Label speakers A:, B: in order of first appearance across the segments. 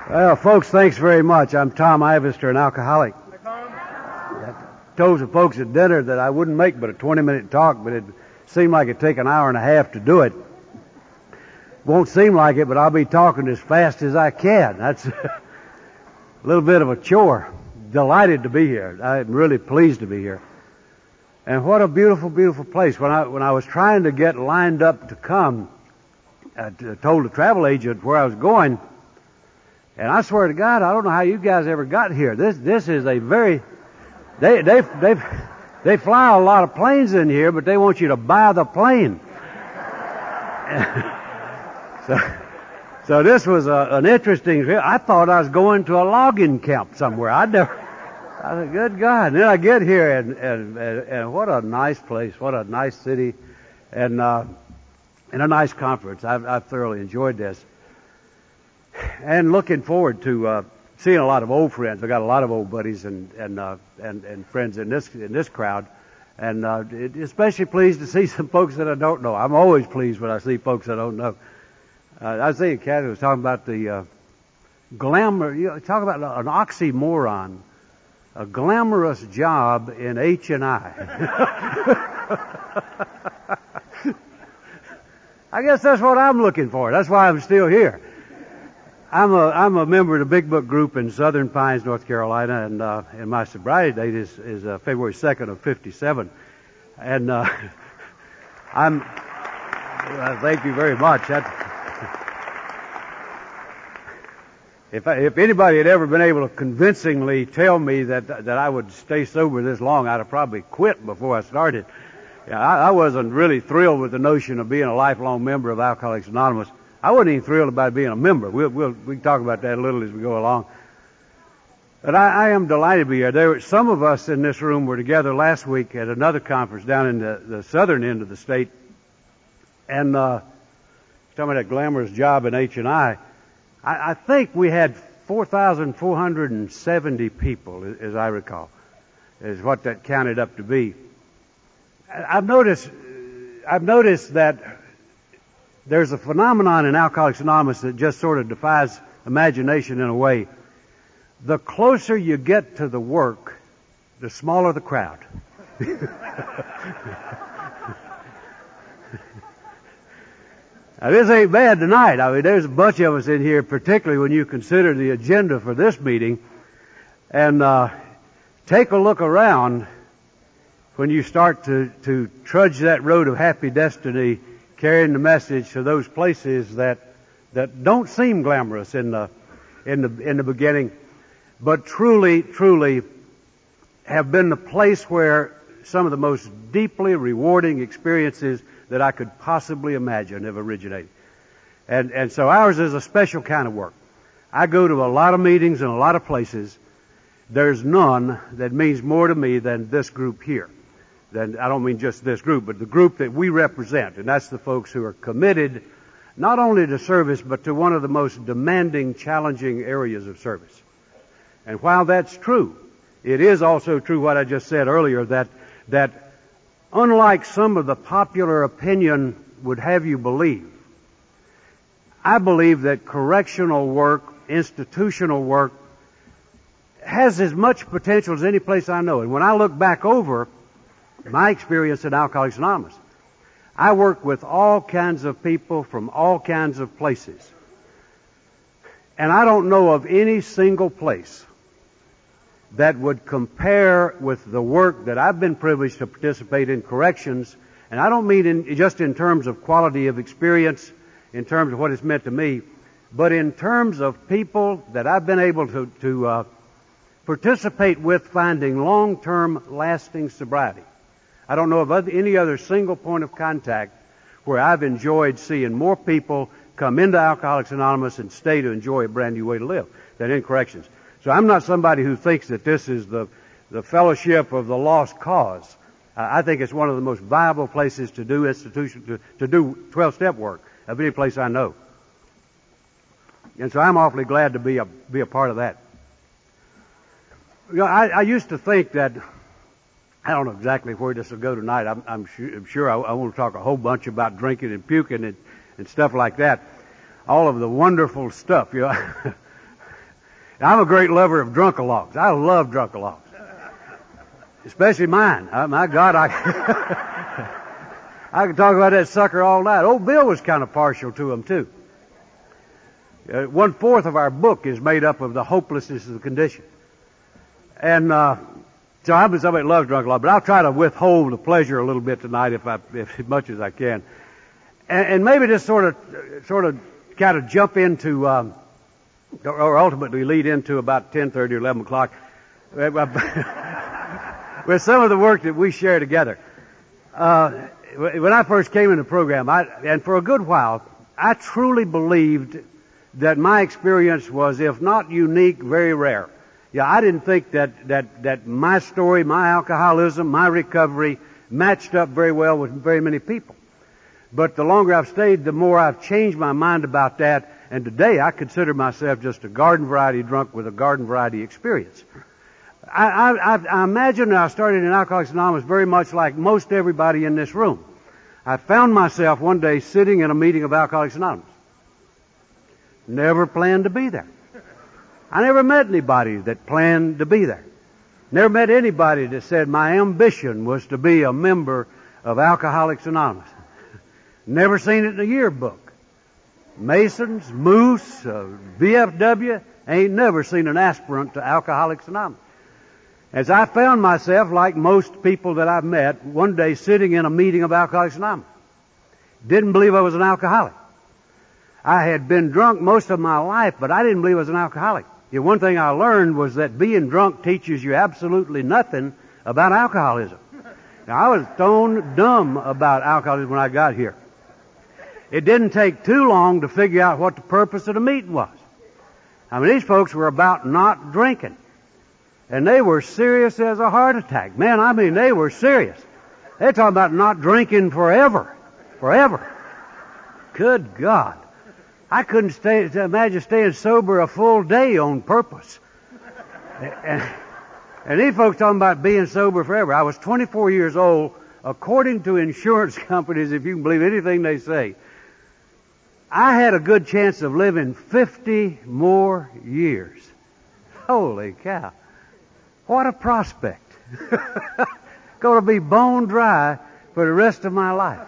A: Well, folks, thanks very much. I'm Tom Ivester, an alcoholic. I told the folks at dinner that I wouldn't make but a 20-minute talk, but it seemed like it'd take an hour and a half to do it. Won't seem like it, but I'll be talking as fast as I can. That's a little bit of a chore. Delighted to be here. I'm really pleased to be here. And what a beautiful, beautiful place. When I was trying to get lined up to come, I told the travel agent where I was going, and I swear to God, I don't know how you guys ever got here. This is a very they fly a lot of planes in here, but they want you to buy the plane. So this was an interesting trip. I thought I was going to a logging camp somewhere. I said, good God. And then I get here and what a nice place, what a nice city, and a nice conference. I've thoroughly enjoyed this. And looking forward to seeing a lot of old friends. I got a lot of old buddies and friends in this crowd, and especially pleased to see some folks that I don't know. I'm always pleased when I see folks I don't know. I was thinking, Kathy was talking about the glamour. Talk about an oxymoron, a glamorous job in H&I. I guess that's what I'm looking for. That's why I'm still here. I'm a member of the Big Book group in Southern Pines, North Carolina, and my sobriety date is February 2nd of '57, and thank you very much. If anybody had ever been able to convincingly tell me that I would stay sober this long, I'd have probably quit before I started. Yeah, I wasn't really thrilled with the notion of being a lifelong member of Alcoholics Anonymous. I wasn't even thrilled about being a member. We can talk about that a little as we go along. But I am delighted to be here. Some of us in this room were together last week at another conference down in the southern end of the state, and talking about that glamorous job in H&I. I think we had 4,470 people, as I recall, is what that counted up to be. I've noticed that there's a phenomenon in Alcoholics Anonymous that just sort of defies imagination in a way. The closer you get to the work, the smaller the crowd. Now, this ain't bad tonight. I mean, there's a bunch of us in here, particularly when you consider the agenda for this meeting. And take a look around when you start to trudge that road of happy destiny, carrying the message to those places that don't seem glamorous in the beginning, but truly have been the place where some of the most deeply rewarding experiences that I could possibly imagine have originated. And so ours is a special kind of work. I go to a lot of meetings in a lot of places. There's none that means more to me than this group here. Then I don't mean just this group, but the group that we represent, and that's the folks who are committed not only to service, but to one of the most demanding, challenging areas of service. And while that's true, it is also true what I just said earlier, that unlike some of the popular opinion would have you believe, I believe that correctional work, institutional work, has as much potential as any place I know. And when I look back over my experience in Alcoholics Anonymous, I work with all kinds of people from all kinds of places. And I don't know of any single place that would compare with the work that I've been privileged to participate in corrections. And I don't mean just in terms of quality of experience, in terms of what it's meant to me, but in terms of people that I've been able to participate with finding long-term lasting sobriety. I don't know of any other single point of contact where I've enjoyed seeing more people come into Alcoholics Anonymous and stay to enjoy a brand new way to live than in corrections. So I'm not somebody who thinks that this is the fellowship of the lost cause. I think it's one of the most viable places to do to do 12-step work of any place I know. And so I'm awfully glad to be a part of that. You know, I used to think that, I don't know exactly where this will go tonight. I'm sure I want to talk a whole bunch about drinking and puking and stuff like that. All of the wonderful stuff, you know. I'm a great lover of drunkalogs. I love drunkalogs. Especially mine. My God, I can talk about that sucker all night. Old Bill was kind of partial to them, too. 1/4 of our book is made up of the hopelessness of the condition. And so I'm somebody that loves drunkalog, but I'll try to withhold the pleasure a little bit tonight if as much as I can. And maybe just sort of kind of jump into, or ultimately lead into about 10:30 or 11 o'clock with some of the work that we share together. When I first came in the program, and for a good while, I truly believed that my experience was, if not unique, very rare. Yeah, I didn't think that my story, my alcoholism, my recovery matched up very well with very many people. But the longer I've stayed, the more I've changed my mind about that. And today I consider myself just a garden variety drunk with a garden variety experience. I imagine I started in Alcoholics Anonymous very much like most everybody in this room. I found myself one day sitting in a meeting of Alcoholics Anonymous. Never planned to be there. I never met anybody that planned to be there. Never met anybody that said my ambition was to be a member of Alcoholics Anonymous. Never seen it in a yearbook. Masons, Moose, VFW, ain't never seen an aspirant to Alcoholics Anonymous. As I found myself, like most people that I've met, one day sitting in a meeting of Alcoholics Anonymous. Didn't believe I was an alcoholic. I had been drunk most of my life, but I didn't believe I was an alcoholic. The one thing I learned was that being drunk teaches you absolutely nothing about alcoholism. Now, I was stone dumb about alcoholism when I got here. It didn't take too long to figure out what the purpose of the meeting was. I mean, these folks were about not drinking. And they were serious as a heart attack. Man, I mean, they were serious. They're talking about not drinking forever. Forever. Good God. I couldn't imagine staying sober a full day on purpose. And these folks talking about being sober forever. I was 24 years old. According to insurance companies, if you can believe anything they say, I had a good chance of living 50 more years. Holy cow. What a prospect. Going to be bone dry for the rest of my life.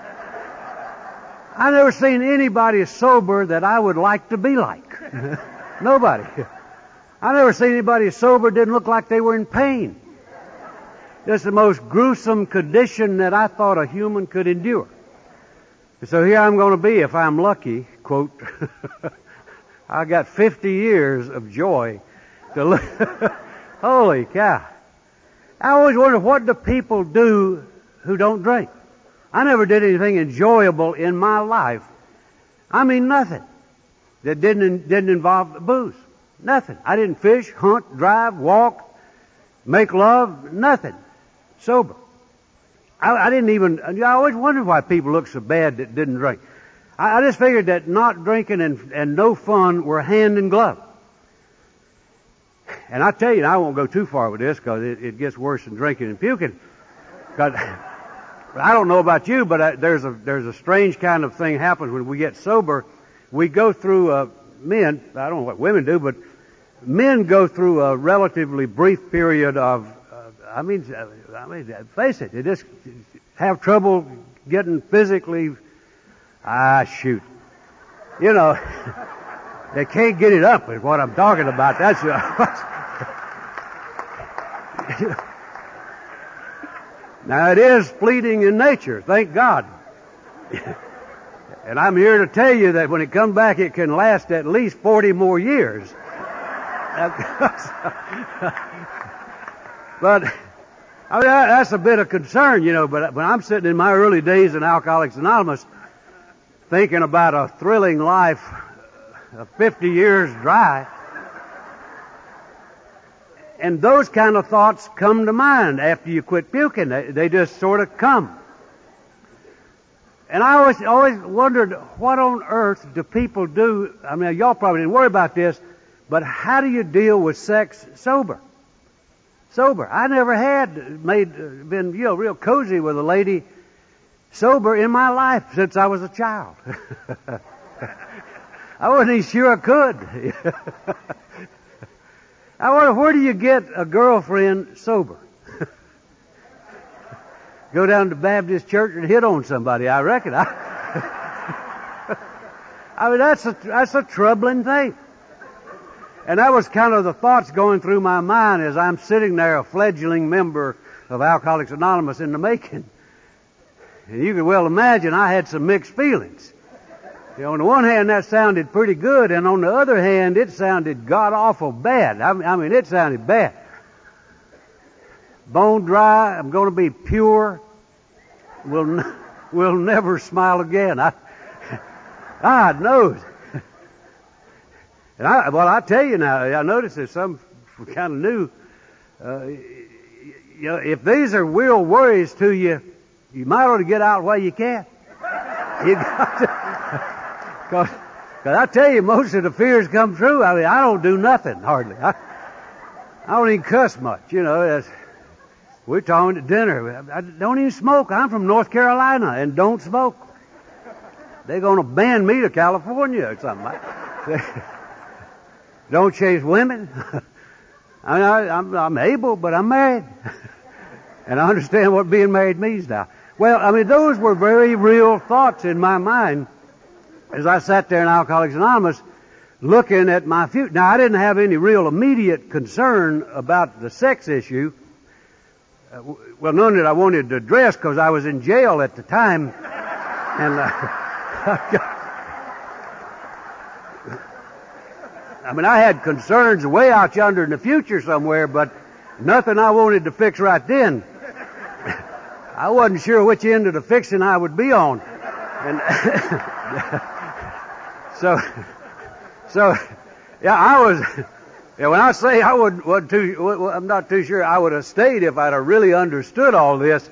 A: I never seen anybody sober that I would like to be like. Nobody. I never seen anybody sober didn't look like they were in pain. Just the most gruesome condition that I thought a human could endure. So here I'm going to be, if I'm lucky, quote, I got 50 years of joy to live. Holy cow. I always wonder, what do people do who don't drink? I never did anything enjoyable in my life. I mean, nothing that didn't involve booze. Nothing. I didn't fish, hunt, drive, walk, make love, nothing. Sober. I always wondered why people look so bad that didn't drink. I just figured that not drinking and no fun were hand in glove. And I tell you, I won't go too far with this because it gets worse than drinking and puking. Because I don't know about you, but there's a strange kind of thing happens when we get sober. We go through, men, I don't know what women do, but men go through a relatively brief period of, face it, they just have trouble getting physically, shoot. You know, they can't get it up is what I'm talking about. That's Now, it is fleeting in nature, thank God. And I'm here to tell you that when it comes back, it can last at least 40 more years. But I mean, that's a bit of concern, you know. But when I'm sitting in my early days in Alcoholics Anonymous, thinking about a thrilling life of 50 years dry, and those kind of thoughts come to mind after you quit puking. They just sort of come. And I always wondered, what on earth do people do? I mean, y'all probably didn't worry about this, but how do you deal with sex sober? Sober. I never had been real cozy with a lady sober in my life since I was a child. I wasn't even sure I could. I wonder, where do you get a girlfriend sober? Go down to Baptist church and hit on somebody, I reckon. I mean, that's a troubling thing. And that was kind of the thoughts going through my mind as I'm sitting there, a fledgling member of Alcoholics Anonymous in the making. And you can well imagine I had some mixed feelings. You know, on the one hand, that sounded pretty good, and on the other hand, it sounded god-awful bad. I mean, it sounded bad. Bone dry, I'm going to be pure, will never smile again. God knows. And I tell you now, I noticed there's some kind of new, you know, if these are real worries to you, you might ought to get out while you can. You got to, cause I tell you, most of the fears come true. I mean, I don't do nothing, hardly. I don't even cuss much, you know. We're talking at dinner. I don't even smoke. I'm from North Carolina and don't smoke. They're going to ban me to California or something. Don't chase women. I'm able, but I'm married. And I understand what being married means now. Well, I mean, those were very real thoughts in my mind as I sat there in Alcoholics Anonymous looking at my future. Now, I didn't have any real immediate concern about the sex issue. Well, none that I wanted to address because I was in jail at the time. And I mean, I had concerns way out yonder in the future somewhere, but nothing I wanted to fix right then. I wasn't sure which end of the fixing I would be on. And so, yeah, I was, yeah, when I say I I'm not too sure I would have stayed if I'd have really understood all this.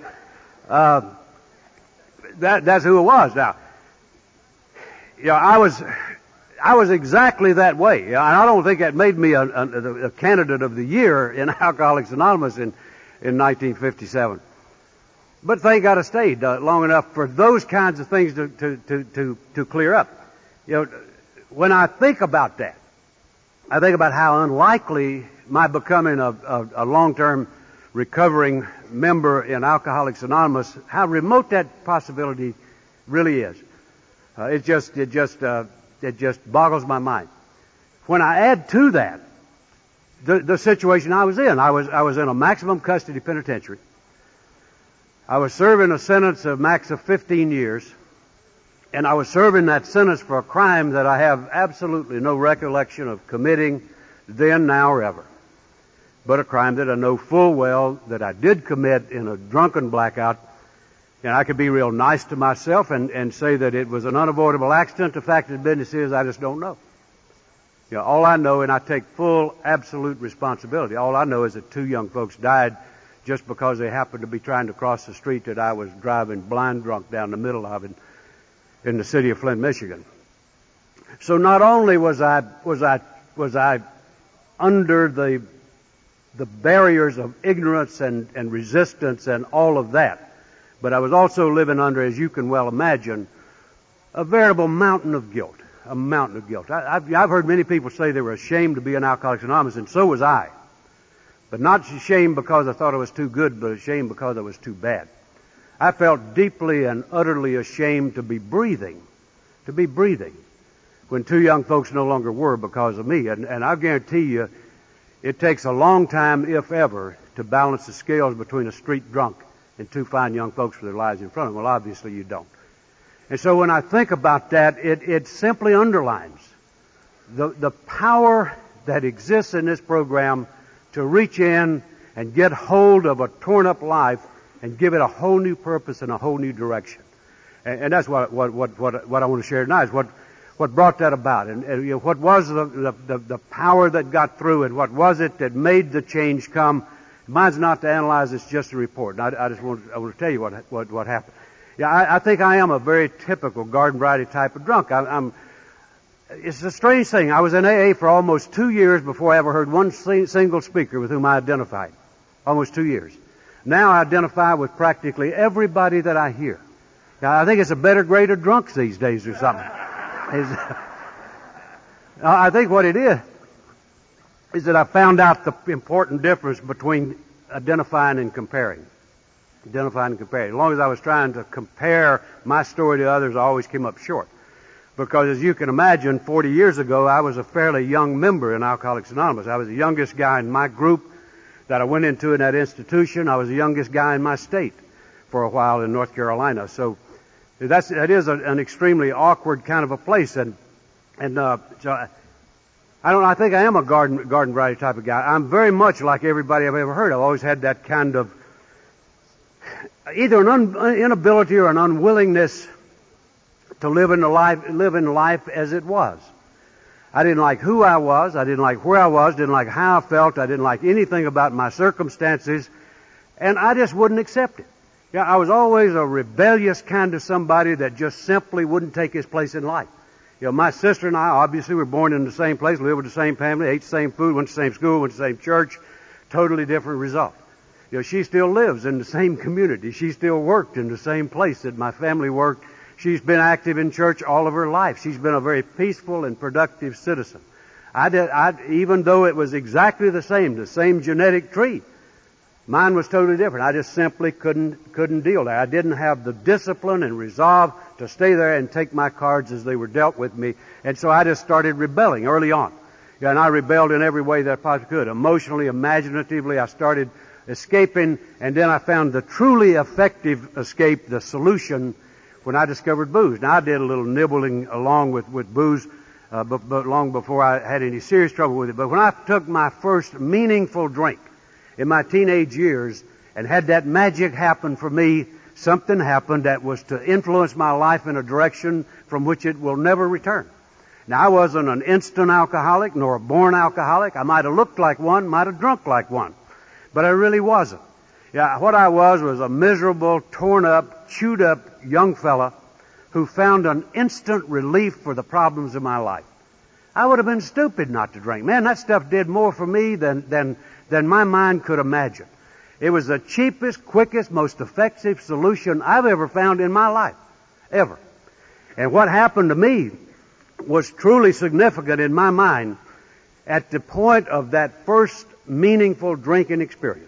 A: That's who it was. Now, you know, I was exactly that way. You know, and I don't think that made me a candidate of the year in Alcoholics Anonymous in 1957. But thank God I stayed long enough for those kinds of things to clear up. You know, when I think about that, I think about how unlikely my becoming a long-term recovering member in Alcoholics Anonymous, how remote that possibility really is. It just boggles my mind. When I add to that the situation I was in, I was in a maximum custody penitentiary. I was serving a sentence of max of 15 years, and I was serving that sentence for a crime that I have absolutely no recollection of committing then, now, or ever. But a crime that I know full well that I did commit in a drunken blackout. And I could be real nice to myself and say that it was an unavoidable accident. The fact of the business is I just don't know. You know, all I know, and I take full, absolute responsibility, all I know is that 2 young folks died just because they happened to be trying to cross the street that I was driving blind drunk down the middle of in the city of Flint, Michigan. So not only was I under the barriers of ignorance and resistance and all of that, but I was also living under, as you can well imagine, a veritable mountain of guilt. A mountain of guilt. I've heard many people say they were ashamed to be in Alcoholics Anonymous, and so was I. But not ashamed because I thought I was too good, but ashamed because I was too bad. I felt deeply and utterly ashamed to be breathing, when 2 young folks no longer were because of me. And I guarantee you, it takes a long time, if ever, to balance the scales between a street drunk and 2 fine young folks with their lives in front of them. Well, obviously you don't. And so when I think about that, it simply underlines the power that exists in this program to reach in and get hold of a torn up life and give it a whole new purpose and a whole new direction. And that's what I want to share tonight, is what brought that about, and you know, what was the power that got through, and what was it that made the change come. Mine's not to analyze, it's just a report. And I want to tell you what happened. Yeah, I think I am a very typical garden variety type of drunk. It's a strange thing. I was in AA for almost 2 years before I ever heard one single speaker with whom I identified. Almost 2 years. Now I identify with practically everybody that I hear. Now, I think it's a better grade of drunks these days or something. I think what it is, is that I found out the important difference between identifying and comparing. Identifying and comparing. As long as I was trying to compare my story to others, I always came up short. Because as you can imagine, 40 years ago, I was a fairly young member in Alcoholics Anonymous. I was the youngest guy in my group that I went into in that institution. I was the youngest guy in my state for a while in North Carolina. So that is an extremely awkward kind of a place. So I think I am a garden variety type of guy. I'm very much like everybody I've ever heard. I've always had that kind of either an inability or an unwillingness to live in life as it was. I didn't like who I was. I didn't like where I was. Didn't like how I felt. I didn't like anything about my circumstances, and I just wouldn't accept it. Yeah, I was always a rebellious kind of somebody that just simply wouldn't take his place in life. You know, my sister and I obviously were born in the same place, lived with the same family, ate the same food, went to the same school, went to the same church. Totally different result. You know, she still lives in the same community. She still worked in the same place that my family worked. She's been active in church all of her life. She's been a very peaceful and productive citizen. Even though it was exactly the same genetic tree, mine was totally different. I just simply couldn't deal there. I didn't have the discipline and resolve to stay there and take my cards as they were dealt with me. And so I just started rebelling early on. Yeah, and I rebelled in every way that I possibly could. Emotionally, imaginatively, I started escaping, and then I found the truly effective escape, the solution, when I discovered booze. Now, I did a little nibbling along with booze, but long before I had any serious trouble with it. But when I took my first meaningful drink in my teenage years and had that magic happen for me, something happened that was to influence my life in a direction from which it will never return. Now, I wasn't an instant alcoholic nor a born alcoholic. I might have looked like one, might have drunk like one, but I really wasn't. Yeah, what I was a miserable, torn up, chewed up young fella who found an instant relief for the problems of my life. I would have been stupid not to drink. Man, that stuff did more for me than my mind could imagine. It was the cheapest, quickest, most effective solution I've ever found in my life. Ever. And what happened to me was truly significant in my mind at the point of that first meaningful drinking experience.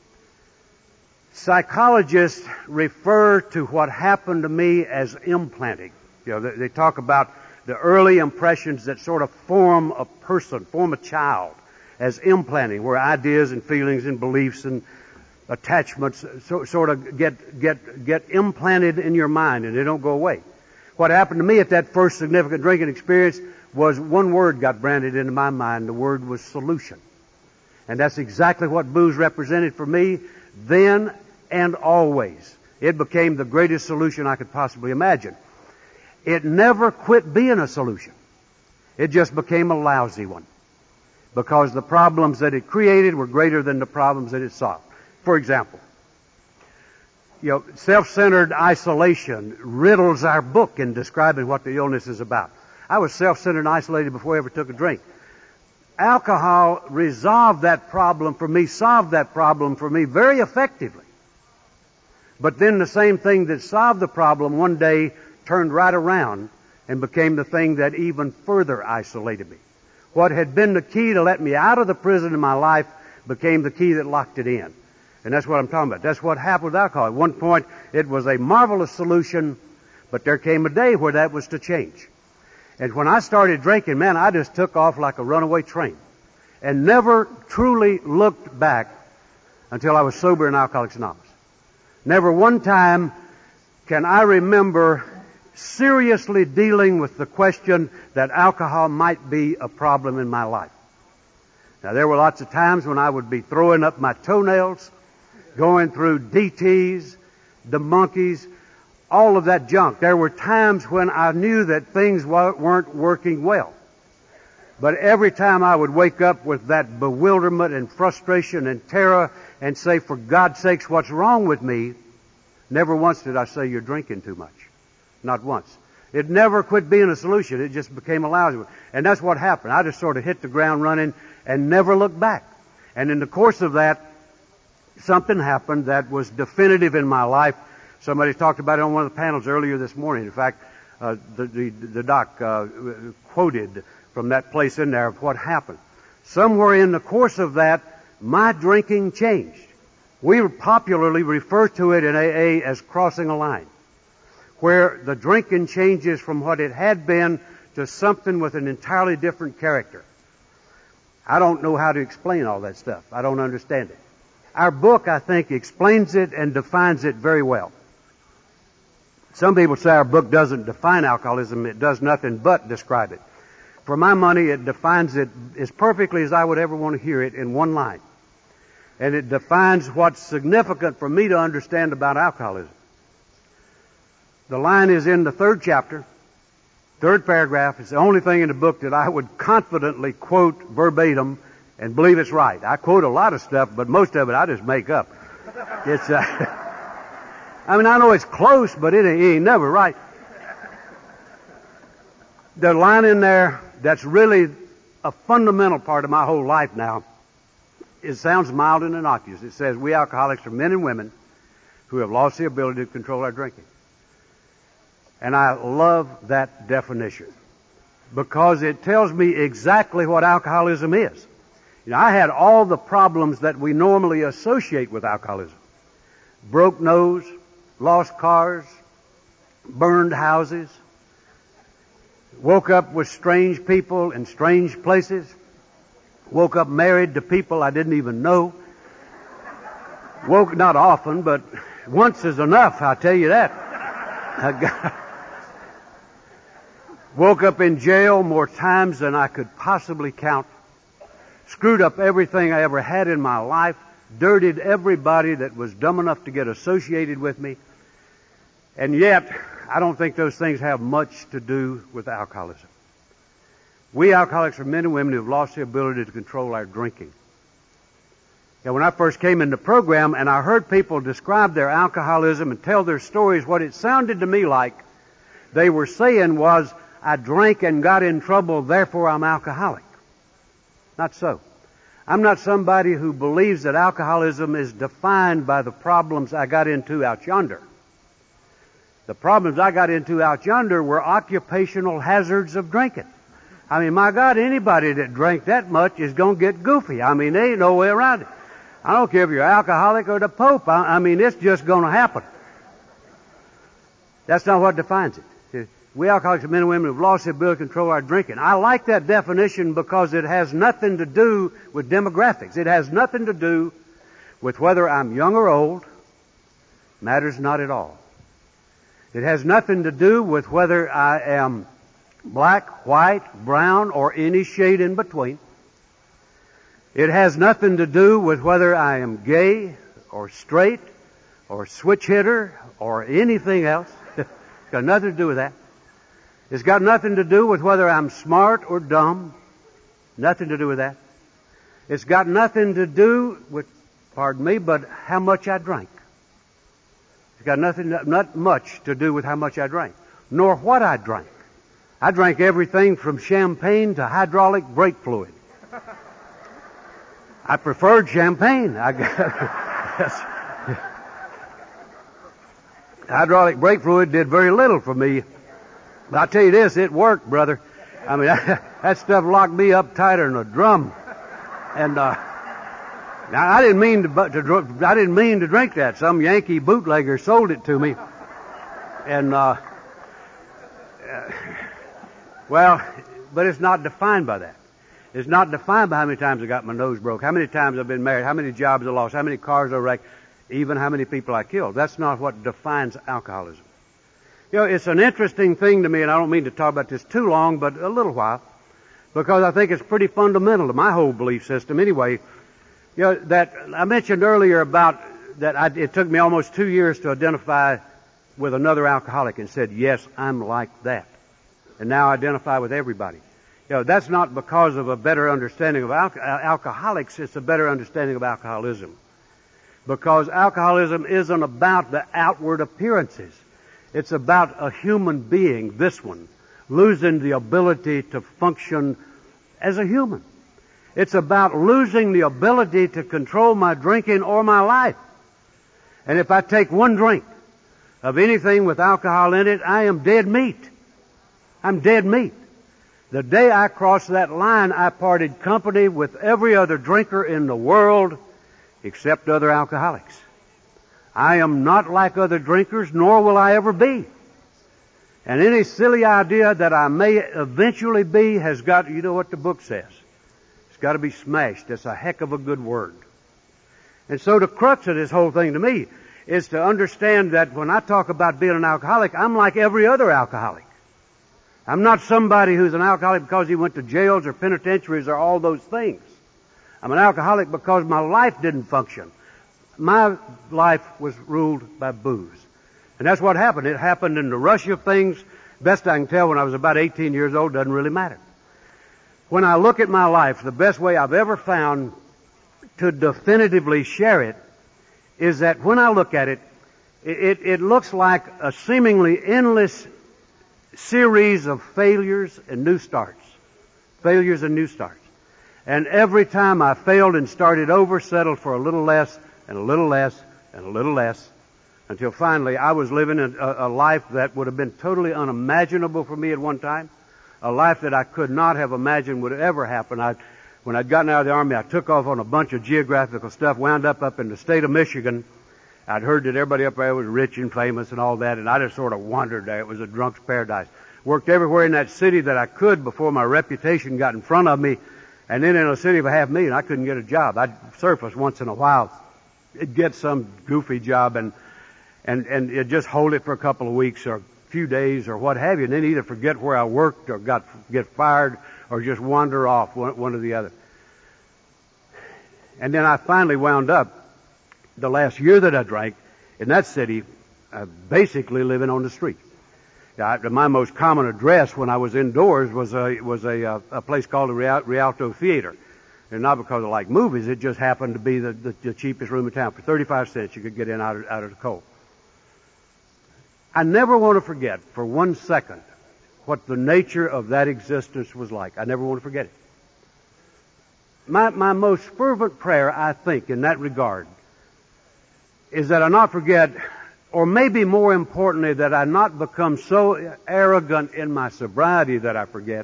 A: Psychologists refer to what happened to me as implanting. You know, they talk about the early impressions that sort of form a person, form a child, as implanting, where ideas and feelings and beliefs and attachments sort of get implanted in your mind and they don't go away. What happened to me at that first significant drinking experience was one word got branded into my mind. The word was solution. And that's exactly what booze represented for me then and always. It became the greatest solution I could possibly imagine. It never quit being a solution. It just became a lousy one. Because the problems that it created were greater than the problems that it solved. For example, self-centered isolation riddles our book in describing what the illness is about. I was self-centered and isolated before I ever took a drink. Alcohol resolved that problem for me, solved that problem for me very effectively. But then the same thing that solved the problem one day turned right around and became the thing that even further isolated me. What had been the key to let me out of the prison in my life became the key that locked it in. And that's what I'm talking about. That's what happened with alcohol. At one point, it was a marvelous solution, but there came a day where that was to change. And when I started drinking, man, I just took off like a runaway train and never truly looked back until I was sober in Alcoholics Anonymous. Never one time can I remember seriously dealing with the question that alcohol might be a problem in my life. Now, there were lots of times when I would be throwing up my toenails, going through DTs, the monkeys, all of that junk. There were times when I knew that things weren't working well. But every time I would wake up with that bewilderment and frustration and terror and say, for God's sakes, what's wrong with me? Never once did I say, you're drinking too much. Not once. It never quit being a solution. It just became a lousy one. And that's what happened. I just sort of hit the ground running and never looked back. And in the course of that, something happened that was definitive in my life. Somebody talked about it on one of the panels earlier this morning. In fact, the doc quoted from that place in there of what happened. somewhere in the course of that, my drinking changed. We popularly refer to it in AA as crossing a line, where the drinking changes from what it had been to something with an entirely different character. I don't know how to explain all that stuff. I don't understand it. Our book, I think, explains it and defines it very well. Some people say our book doesn't define alcoholism. It does nothing but describe it. For my money, it defines it as perfectly as I would ever want to hear it in one line. And it defines what's significant for me to understand about alcoholism. The line is in the 3rd chapter, 3rd paragraph. It's the only thing in the book that I would confidently quote verbatim and believe it's right. I quote a lot of stuff, but most of it I just make up. It's, I know it's close, but it ain't never right. The line in there that's really a fundamental part of my whole life now, it sounds mild and innocuous. It says, we alcoholics are men and women who have lost the ability to control our drinking. And I love that definition because it tells me exactly what alcoholism is. I had all the problems that we normally associate with alcoholism. Broke nose, lost cars, burned houses, woke up with strange people in strange places, woke up married to people I didn't even know. Woke not often, but once is enough, I'll tell you that. Woke up in jail more times than I could possibly count. Screwed up everything I ever had in my life. Dirtied everybody that was dumb enough to get associated with me. And yet, I don't think those things have much to do with alcoholism. We alcoholics are men and women who have lost the ability to control our drinking. When I first came in the program and I heard people describe their alcoholism and tell their stories, what it sounded to me like they were saying was, I drank and got in trouble, therefore I'm alcoholic. Not so. I'm not somebody who believes that alcoholism is defined by the problems I got into out yonder. The problems I got into out yonder were occupational hazards of drinking. My God, anybody that drank that much is going to get goofy. There ain't no way around it. I don't care if you're alcoholic or the Pope. It's just going to happen. That's not what defines it. We alcoholics are men and women who have lost the ability to control our drinking. I like that definition because it has nothing to do with demographics. It has nothing to do with whether I'm young or old. Matters not at all. It has nothing to do with whether I am black, white, brown, or any shade in between. It has nothing to do with whether I am gay or straight or switch hitter or anything else. It's got nothing to do with that. It's got nothing to do with whether I'm smart or dumb. Nothing to do with that. It's got nothing to do with, but how much I drank. It's got not much to do with how much I drank, nor what I drank. I drank everything from champagne to hydraulic brake fluid. I preferred champagne. Hydraulic brake fluid did very little for me. But I'll tell you this, it worked, brother. That stuff locked me up tighter than a drum. And now I didn't mean to drink that. Some Yankee bootlegger sold it to me. And but it's not defined by that. It's not defined by how many times I got my nose broke, how many times I've been married, how many jobs I lost, how many cars I wrecked, even how many people I killed. That's not what defines alcoholism. It's an interesting thing to me, and I don't mean to talk about this too long, but a little while, because I think it's pretty fundamental to my whole belief system anyway. That I mentioned earlier about that it took me almost 2 years to identify with another alcoholic and said, yes, I'm like that. And now I identify with everybody. That's not because of a better understanding of alcoholics, it's a better understanding of alcoholism. Because alcoholism isn't about the outward appearances. It's about a human being, this one, losing the ability to function as a human. It's about losing the ability to control my drinking or my life. And if I take one drink of anything with alcohol in it, I am dead meat. I'm dead meat. The day I crossed that line, I parted company with every other drinker in the world except other alcoholics. I am not like other drinkers, nor will I ever be. And any silly idea that I may eventually be has got, you know what the book says, it's got to be smashed. It's a heck of a good word. And so the crux of this whole thing to me is to understand that when I talk about being an alcoholic, I'm like every other alcoholic. I'm not somebody who's an alcoholic because he went to jails or penitentiaries or all those things. I'm an alcoholic because my life didn't function. My life was ruled by booze. And that's what happened. It happened in the rush of things. Best I can tell, when I was about 18 years old, doesn't really matter. When I look at my life, the best way I've ever found to definitively share it is that when I look at it, it looks like a seemingly endless series of failures and new starts. Failures and new starts. And every time I failed and started over, settled for a little less and a little less and a little less, until finally I was living a life that would have been totally unimaginable for me at one time, a life that I could not have imagined would ever happen. When I'd gotten out of the Army, I took off on a bunch of geographical stuff, wound up in the state of Michigan. I'd heard that everybody up there was rich and famous and all that, and I just sort of wandered there. It was a drunk's paradise. Worked everywhere in that city that I could before my reputation got in front of me, and then in a city of 500,000, I couldn't get a job. I'd surface once in a while, get some goofy job, and it'd just hold it for a couple of weeks or a few days or what have you, and then either forget where I worked or get fired or just wander off, one or the other. And then I finally wound up, the last year that I drank, in that city, basically living on the street. My most common address when I was indoors was a place called the Rialto Theater. And not because I like movies, it just happened to be the cheapest room in town. For 35 cents you could get in out of the cold. I never want to forget for 1 second what the nature of that existence was like. I never want to forget it. My most fervent prayer, I think, in that regard, is that I not forget, or maybe more importantly, that I not become so arrogant in my sobriety that I forget,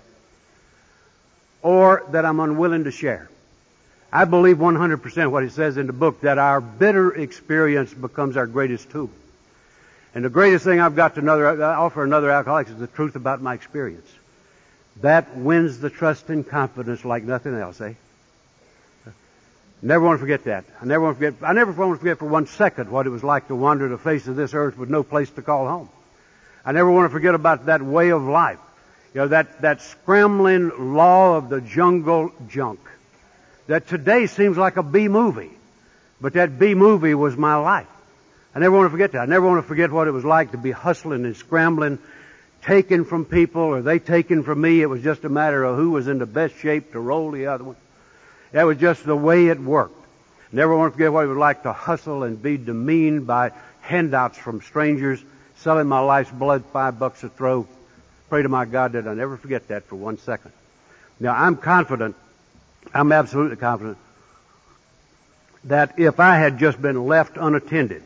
A: or that I'm unwilling to share. I believe 100% what it says in the book, that our bitter experience becomes our greatest tool. And the greatest thing I've got to offer another alcoholic is the truth about my experience. That wins the trust and confidence like nothing else, eh? Never want to forget that. I never want to forget for 1 second what it was like to wander the face of this earth with no place to call home. I never want to forget about that way of life. You know, that scrambling law of the jungle junk. That today seems like a B movie. But that B movie was my life. I never want to forget that. I never want to forget what it was like to be hustling and scrambling, taken from people or they taken from me. It was just a matter of who was in the best shape to roll the other one. That was just the way it worked. Never want to forget what it was like to hustle and be demeaned by handouts from strangers, selling my life's blood, $5 a throw. Pray to my God that I never forget that for 1 second. Now, I'm absolutely confident, that if I had just been left unattended,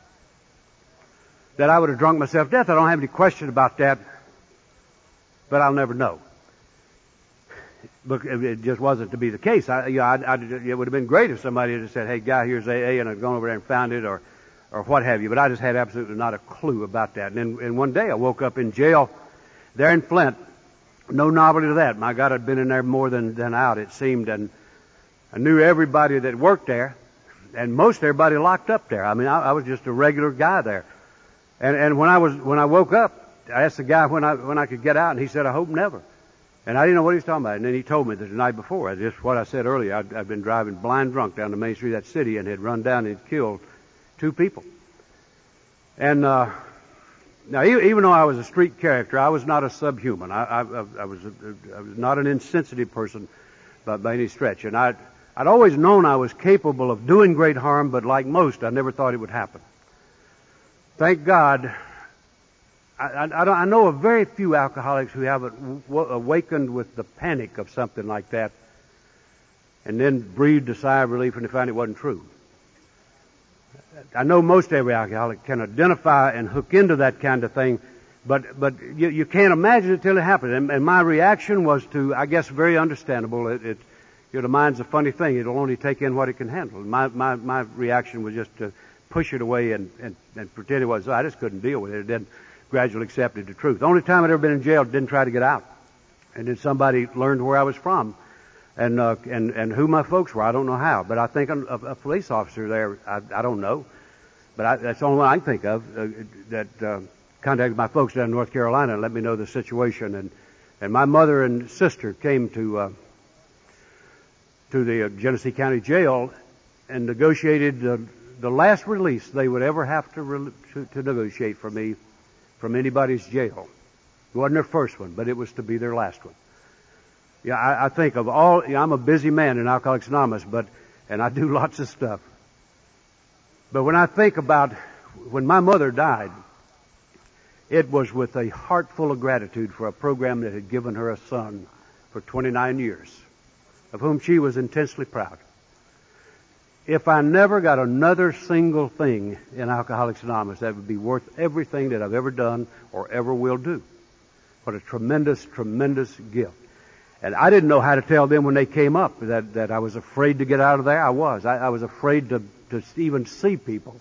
A: that I would have drunk myself to death. I don't have any question about that, but I'll never know. But it just wasn't to be the case. It would have been great if somebody had said, "Hey, guy, here's AA," and I'd gone over there and found it, or what have you. But I just had absolutely not a clue about that. And one day I woke up in jail there in Flint. No novelty to that. My God, I'd been in there more than out, it seemed, and I knew everybody that worked there, and most everybody locked up there. I mean, I was just a regular guy there. And when I woke up, I asked the guy when I could get out, and he said, "I hope never." And I didn't know what he was talking about. And then he told me that the night before, just what I said earlier, I'd been driving blind drunk down the main street of that city and had run down and killed 2 people. And now, even though I was a street character, I was not a subhuman. I was not an insensitive person by any stretch. And I'd always known I was capable of doing great harm, but like most, I never thought it would happen. Thank God. I know of very few alcoholics who haven't awakened with the panic of something like that and then breathed a sigh of relief when they found it wasn't true. I know most every alcoholic can identify and hook into that kind of thing, But you can't imagine it till it happened. And my reaction was to, I guess, very understandable. The mind's a funny thing. It'll only take in what it can handle. My reaction was just to push it away and pretend it was. I just couldn't deal with it. It then gradually accepted the truth. The only time I'd ever been in jail, didn't try to get out. And then somebody learned where I was from and who my folks were. I don't know how. But I think a police officer there, I don't know. But that's the only one I can think of that contacted my folks down in North Carolina and let me know the situation. And my mother and sister came to the Genesee County Jail and negotiated the last release they would ever have to negotiate for me from anybody's jail. It wasn't their first one, but it was to be their last one. Yeah, I think of all. I'm a busy man in Alcoholics Anonymous, and I do lots of stuff. But when I think about when my mother died, it was with a heart full of gratitude for a program that had given her a son for 29 years, of whom she was intensely proud. If I never got another single thing in Alcoholics Anonymous, that would be worth everything that I've ever done or ever will do. What a tremendous, tremendous gift. And I didn't know how to tell them when they came up that I was afraid to get out of there. I was afraid to even see people.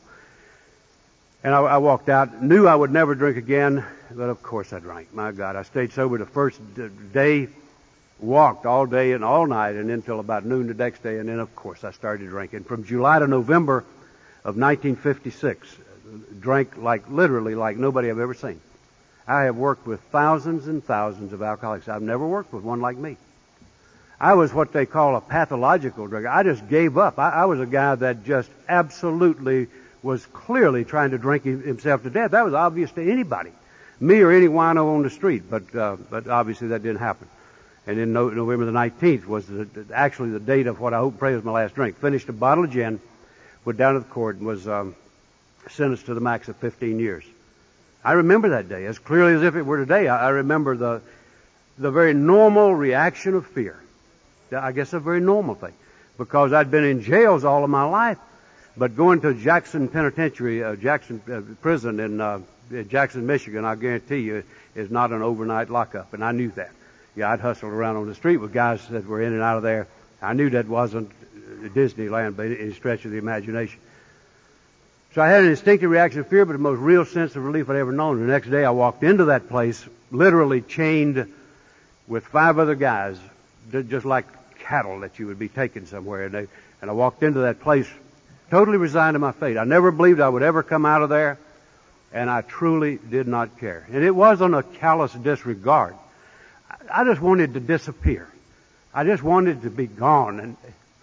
A: And I walked out, knew I would never drink again, but of course I drank. My God, I stayed sober the first day, walked all day and all night, and until about noon the next day, and then of course I started drinking. From July to November of 1956, drank literally like nobody I've ever seen. I have worked with thousands and thousands of alcoholics. I've never worked with one like me. I was what they call a pathological drinker. I just gave up. I was a guy that just absolutely was clearly trying to drink himself to death. That was obvious to anybody, me or any wino on the street. But obviously that didn't happen. And then November the 19th was actually the date of what I hope and pray was my last drink. Finished a bottle of gin, went down to the court, and was sentenced to the max of 15 years. I remember that day as clearly as if it were today. I remember the very normal reaction of fear. I guess a very normal thing, because I'd been in jails all of my life. But going to Jackson Penitentiary, Jackson prison in Jackson, Michigan, I guarantee you, is not an overnight lockup, and I knew that. Yeah, I'd hustled around on the street with guys that were in and out of there. I knew that wasn't Disneyland by any stretch of the imagination. So I had an instinctive reaction of fear, but the most real sense of relief I'd ever known. The next day I walked into that place, literally chained with 5 other guys, just like cattle that you would be taken somewhere. And I walked into that place totally resigned to my fate. I never believed I would ever come out of there, and I truly did not care. And it wasn't a callous disregard. I just wanted to disappear. I just wanted to be gone.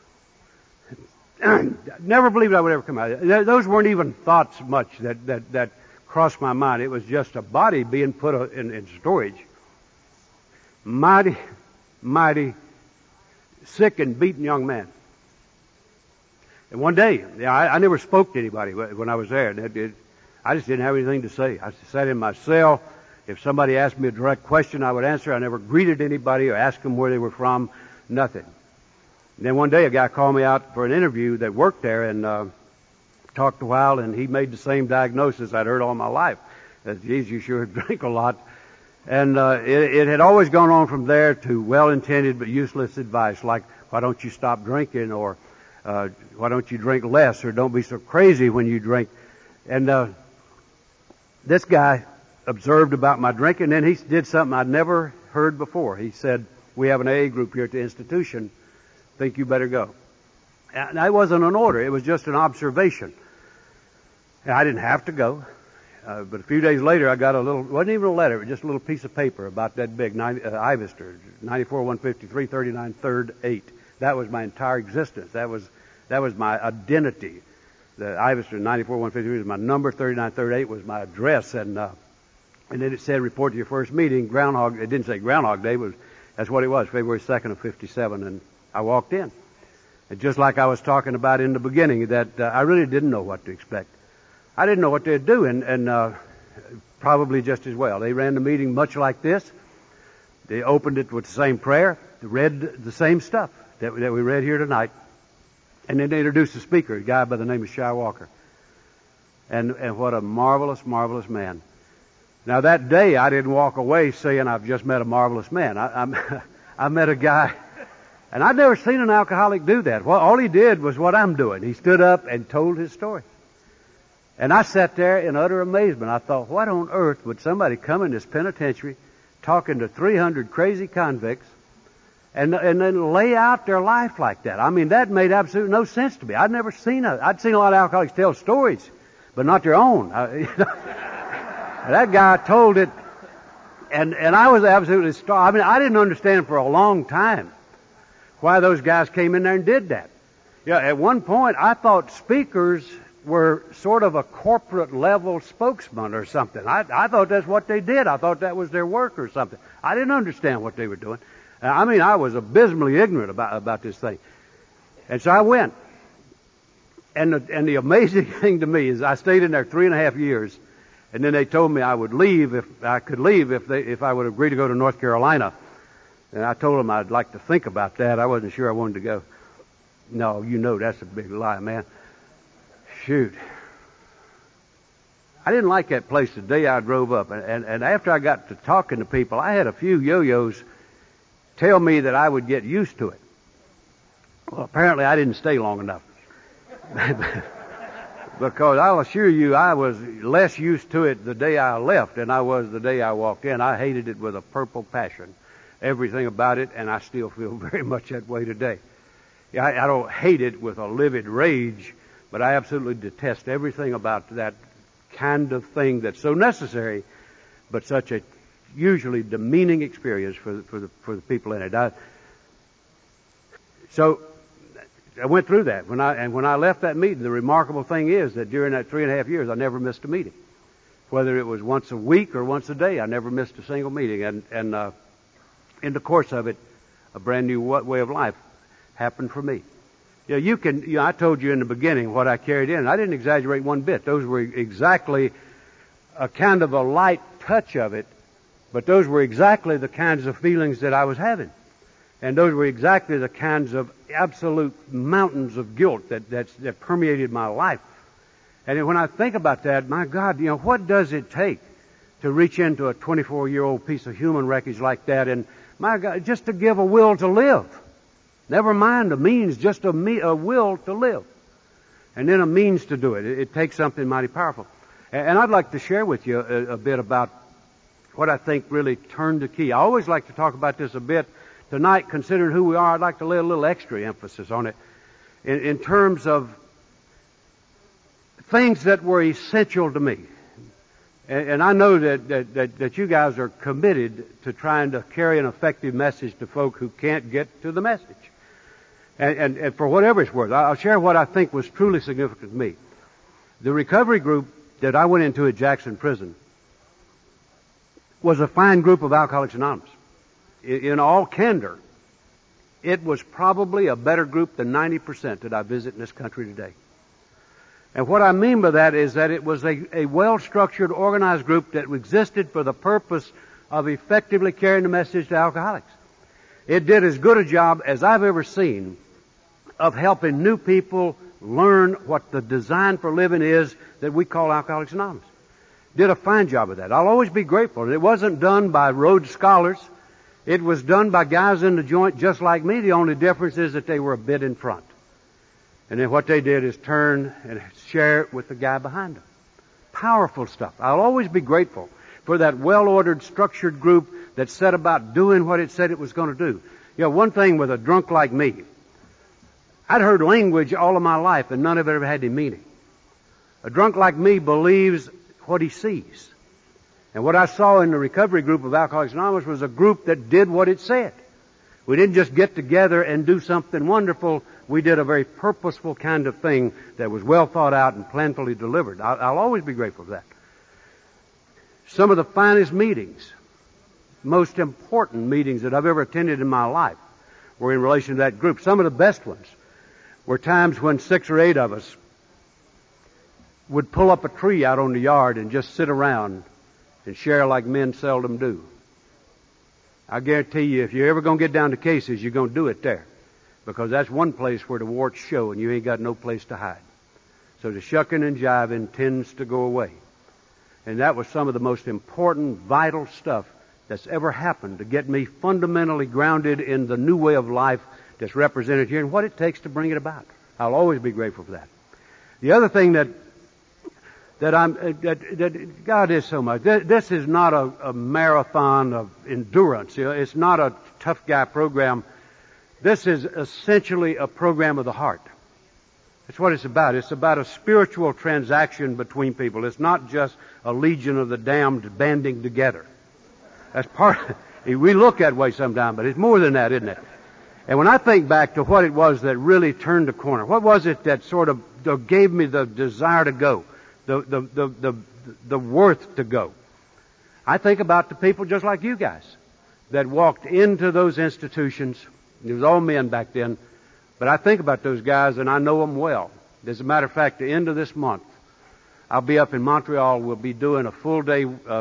A: And never believed I would ever come out. Those weren't even thoughts much that crossed my mind. It was just a body being put in storage. Mighty, mighty, sick and beaten young man. And one day, I never spoke to anybody when I was there. I just didn't have anything to say. I sat in my cell. If somebody asked me a direct question, I would answer. I never greeted anybody or asked them where they were from. Nothing. And then one day, a guy called me out for an interview that worked there and talked a while, and he made the same diagnosis I'd heard all my life. Geez, you sure drink a lot. And it had always gone on from there to well-intended but useless advice, like, why don't you stop drinking, or why don't you drink less, or don't be so crazy when you drink. And this guy observed about my drinking, and he did something I'd never heard before. He said, we have an AA group here at the institution. Think you better go. And that wasn't an order. It was just an observation. And I didn't have to go. But a few days later, I got wasn't even a letter, it was just a little piece of paper about that big, Ivester, 94-153, 39, 3rd, 8. That was my entire existence. That was my identity. The Ivester, 94-153 was my number, 39, 3rd, 8 was my address, and then it said, report to your first meeting, it didn't say Groundhog Day, that's what it was, February 2nd of 57, and I walked in. And just like I was talking about in the beginning, that I really didn't know what to expect. I didn't know what they'd do, and probably just as well. They ran the meeting much like this. They opened it with the same prayer, read the same stuff that we read here tonight, and then they introduced the speaker, a guy by the name of Shai Walker. And what a marvelous, marvelous man. Now that day I didn't walk away saying I've just met a marvelous man. I met a guy, and I'd never seen an alcoholic do that. Well, all he did was what I'm doing. He stood up and told his story. And I sat there in utter amazement. I thought, what on earth would somebody come in this penitentiary talking to 300 crazy convicts and then lay out their life like that? I mean, that made absolutely no sense to me. I'd seen a lot of alcoholics tell stories, but not their own. That guy told it, and I was absolutely startled. I mean, I didn't understand for a long time why those guys came in there and did that. Yeah, at one point I thought speakers were sort of a corporate level spokesman or something. I thought that's what they did. I thought that was their work or something. I didn't understand what they were doing. I mean, I was abysmally ignorant about this thing. And so I went. And the amazing thing to me is I stayed in there 3.5 years, and then they told me I would leave if I would agree to go to North Carolina. And I told them I'd like to think about that. I wasn't sure I wanted to go. No, that's a big lie, man. Shoot. I didn't like that place the day I drove up. And after I got to talking to people, I had a few yo-yos tell me that I would get used to it. Well, apparently I didn't stay long enough. Because I'll assure you, I was less used to it the day I left than I was the day I walked in. I hated it with a purple passion. Everything about it, and I still feel very much that way today. Yeah, I don't hate it with a livid rage, but I absolutely detest everything about that kind of thing that's so necessary, but such a usually demeaning experience for the people in it. So I went through that. When I left that meeting, the remarkable thing is that during that 3.5 years, I never missed a meeting. Whether it was once a week or once a day, I never missed a single meeting. And in the course of it, a brand new way of life happened for me. I told you in the beginning what I carried in. I didn't exaggerate one bit. Those were exactly a kind of a light touch of it, but those were exactly the kinds of feelings that I was having. And those were exactly the kinds of absolute mountains of guilt that permeated my life. And when I think about that, my God, what does it take to reach into a 24-year-old piece of human wreckage like that and, my God, just to give a will to live? Never mind the means, just a will to live. And then a means to do it. It takes something mighty powerful. And I'd like to share with you a bit about what I think really turned the key. I always like to talk about this a bit. Tonight, considering who we are, I'd like to lay a little extra emphasis on it in terms of things that were essential to me. And I know that you guys are committed to trying to carry an effective message to folk who can't get to the message. And for whatever it's worth, I'll share what I think was truly significant to me. The recovery group that I went into at Jackson Prison was a fine group of Alcoholics Anonymous. In all candor, it was probably a better group than 90% that I visit in this country today. And what I mean by that is that it was a well-structured, organized group that existed for the purpose of effectively carrying the message to alcoholics. It did as good a job as I've ever seen of helping new people learn what the design for living is that we call Alcoholics Anonymous. Did a fine job of that. I'll always be grateful. It wasn't done by Rhodes Scholars. It was done by guys in the joint just like me. The only difference is that they were a bit in front. And then what they did is turn and share it with the guy behind them. Powerful stuff. I'll always be grateful for that well-ordered, structured group that set about doing what it said it was going to do. One thing with a drunk like me, I'd heard language all of my life and none of it ever had any meaning. A drunk like me believes what he sees. And what I saw in the recovery group of Alcoholics Anonymous was a group that did what it said. We didn't just get together and do something wonderful. We did a very purposeful kind of thing that was well thought out and planfully delivered. I'll always be grateful for that. Some of the finest meetings, most important meetings that I've ever attended in my life were in relation to that group. Some of the best ones were times when 6 or 8 of us would pull up a tree out on the yard and just sit around and share like men seldom do. I guarantee you, if you're ever going to get down to cases, you're going to do it there. Because that's one place where the warts show and you ain't got no place to hide. So the shucking and jiving tends to go away. And that was some of the most important, vital stuff that's ever happened to get me fundamentally grounded in the new way of life that's represented here and what it takes to bring it about. I'll always be grateful for that. The other thing that God is so much. This is not a marathon of endurance. It's not a tough guy program. This is essentially a program of the heart. That's what it's about. It's about a spiritual transaction between people. It's not just a legion of the damned banding together. That's part. We look that way sometimes, but it's more than that, isn't it? And when I think back to what it was that really turned the corner, what was it that sort of gave me the desire to go, the worth to go? I think about the people just like you guys that walked into those institutions. It was all men back then, but I think about those guys and I know them well. As a matter of fact, the end of this month, I'll be up in Montreal. We'll be doing a full day,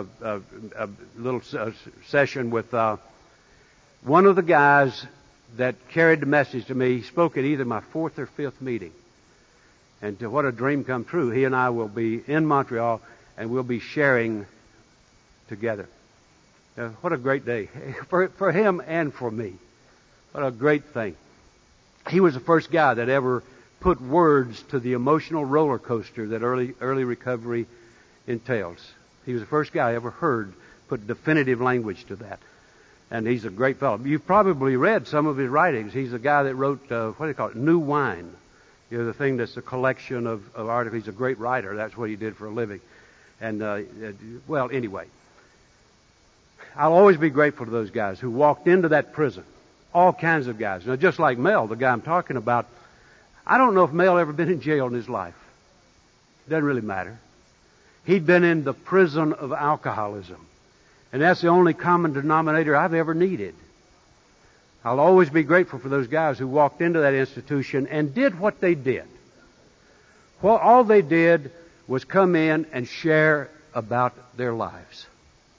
A: little session with one of the guys that carried the message to me. He spoke at either my fourth or fifth meeting. And to what a dream come true. He and I will be in Montreal and we'll be sharing together. What a great day for him and for me. What a great thing. He was the first guy that ever put words to the emotional roller coaster that early recovery entails. He was the first guy I ever heard put definitive language to that. And he's a great fellow. You've probably read some of his writings. He's the guy that wrote, what do they call it, New Wine. The thing that's a collection of articles. He's a great writer. That's what he did for a living. And, well, anyway. I'll always be grateful to those guys who walked into that prison. All kinds of guys. Now, just like Mel, the guy I'm talking about, I don't know if Mel ever been in jail in his life. Doesn't really matter. He'd been in the prison of alcoholism. And that's the only common denominator I've ever needed. I'll always be grateful for those guys who walked into that institution and did what they did. Well, all they did was come in and share about their lives.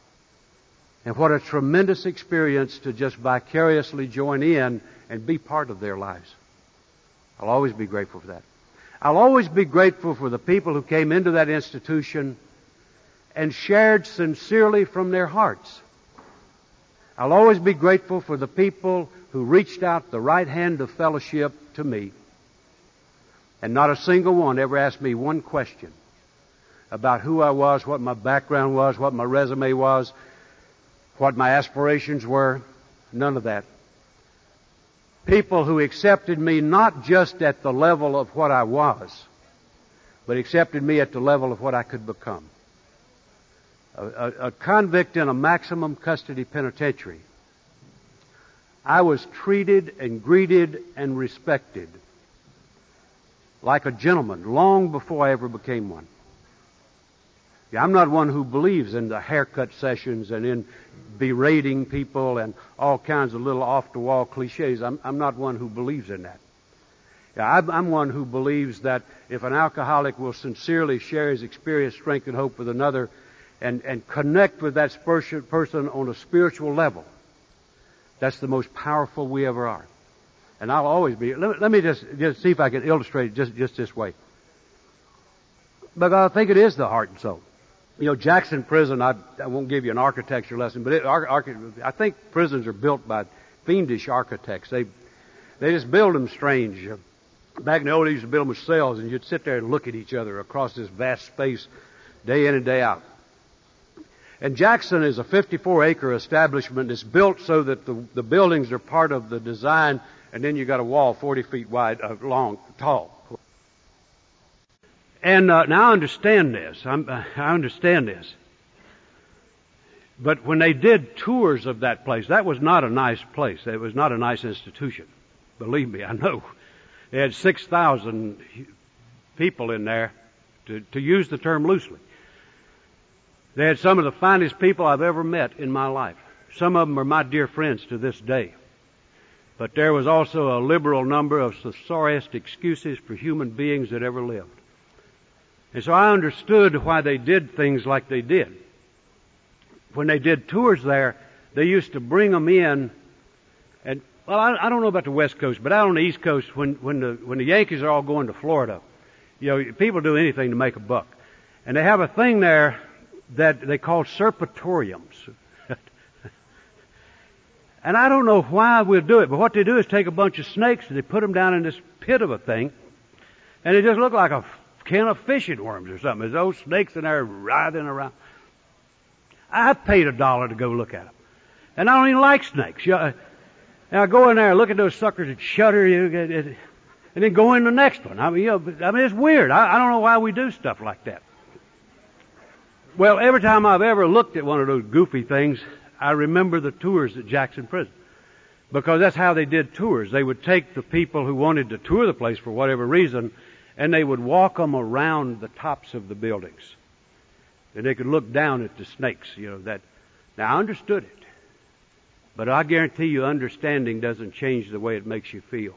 A: And what a tremendous experience to just vicariously join in and be part of their lives. I'll always be grateful for that. I'll always be grateful for the people who came into that institution and shared sincerely from their hearts. I'll always be grateful for the people who reached out the right hand of fellowship to me. And not a single one ever asked me one question about who I was, what my background was, what my resume was, what my aspirations were. None of that. People who accepted me not just at the level of what I was, but accepted me at the level of what I could become. A convict in a maximum custody penitentiary, I was treated and greeted and respected like a gentleman long before I ever became one. Yeah, I'm not one who believes in the haircut sessions and in berating people and all kinds of little off-the-wall cliches. I'm not one who believes in that. Yeah, I'm one who believes that if an alcoholic will sincerely share his experience, strength, and hope with another and connect with that person on a spiritual level, that's the most powerful we ever are. And I'll always be. Let me just see if I can illustrate it just this way. But I think it is the heart and soul. Jackson Prison, I won't give you an architecture lesson, but I think prisons are built by fiendish architects. They just build them strange. Back in the old days, you used to build them with cells, and you'd sit there and look at each other across this vast space day in and day out. And Jackson is a 54-acre establishment. It's built so that the buildings are part of the design, and then you got a wall 40 feet wide, tall. And now I understand this. I understand this. But when they did tours of that place, that was not a nice place. It was not a nice institution. Believe me, I know. They had 6,000 people in there, to use the term loosely. They had some of the finest people I've ever met in my life. Some of them are my dear friends to this day. But there was also a liberal number of the sorriest excuses for human beings that ever lived. And so I understood why they did things like they did. When they did tours there, they used to bring them in, and well, I don't know about the West Coast, but out on the East Coast, when the Yankees are all going to Florida, people do anything to make a buck. And they have a thing there that they call serpatoriums. And I don't know why we'll do it, but what they do is take a bunch of snakes and they put them down in this pit of a thing, and they just look like a can of fishing worms or something. There's those snakes in there writhing around. I paid $1 to go look at them. And I don't even like snakes. And I go in there and look at those suckers and shudder, and then go in the next one. I mean, it's weird. I don't know why we do stuff like that. Well, every time I've ever looked at one of those goofy things, I remember the tours at Jackson Prison. Because that's how they did tours. They would take the people who wanted to tour the place for whatever reason, and they would walk them around the tops of the buildings. And they could look down at the snakes, that. Now, I understood it. But I guarantee you understanding doesn't change the way it makes you feel.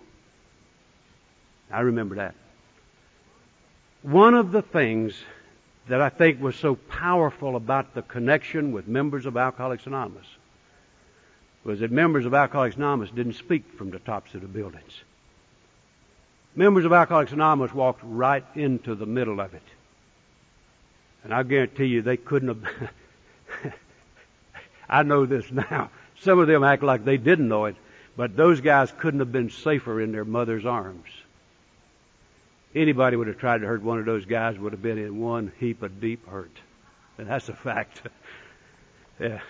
A: I remember that. One of the things that I think was so powerful about the connection with members of Alcoholics Anonymous was that members of Alcoholics Anonymous didn't speak from the tops of the buildings. Members of Alcoholics Anonymous walked right into the middle of it. And I guarantee you they couldn't have... I know this now. Some of them act like they didn't know it, but those guys couldn't have been safer in their mother's arms. Anybody would have tried to hurt one of those guys would have been in one heap of deep hurt. And that's a fact. Yeah.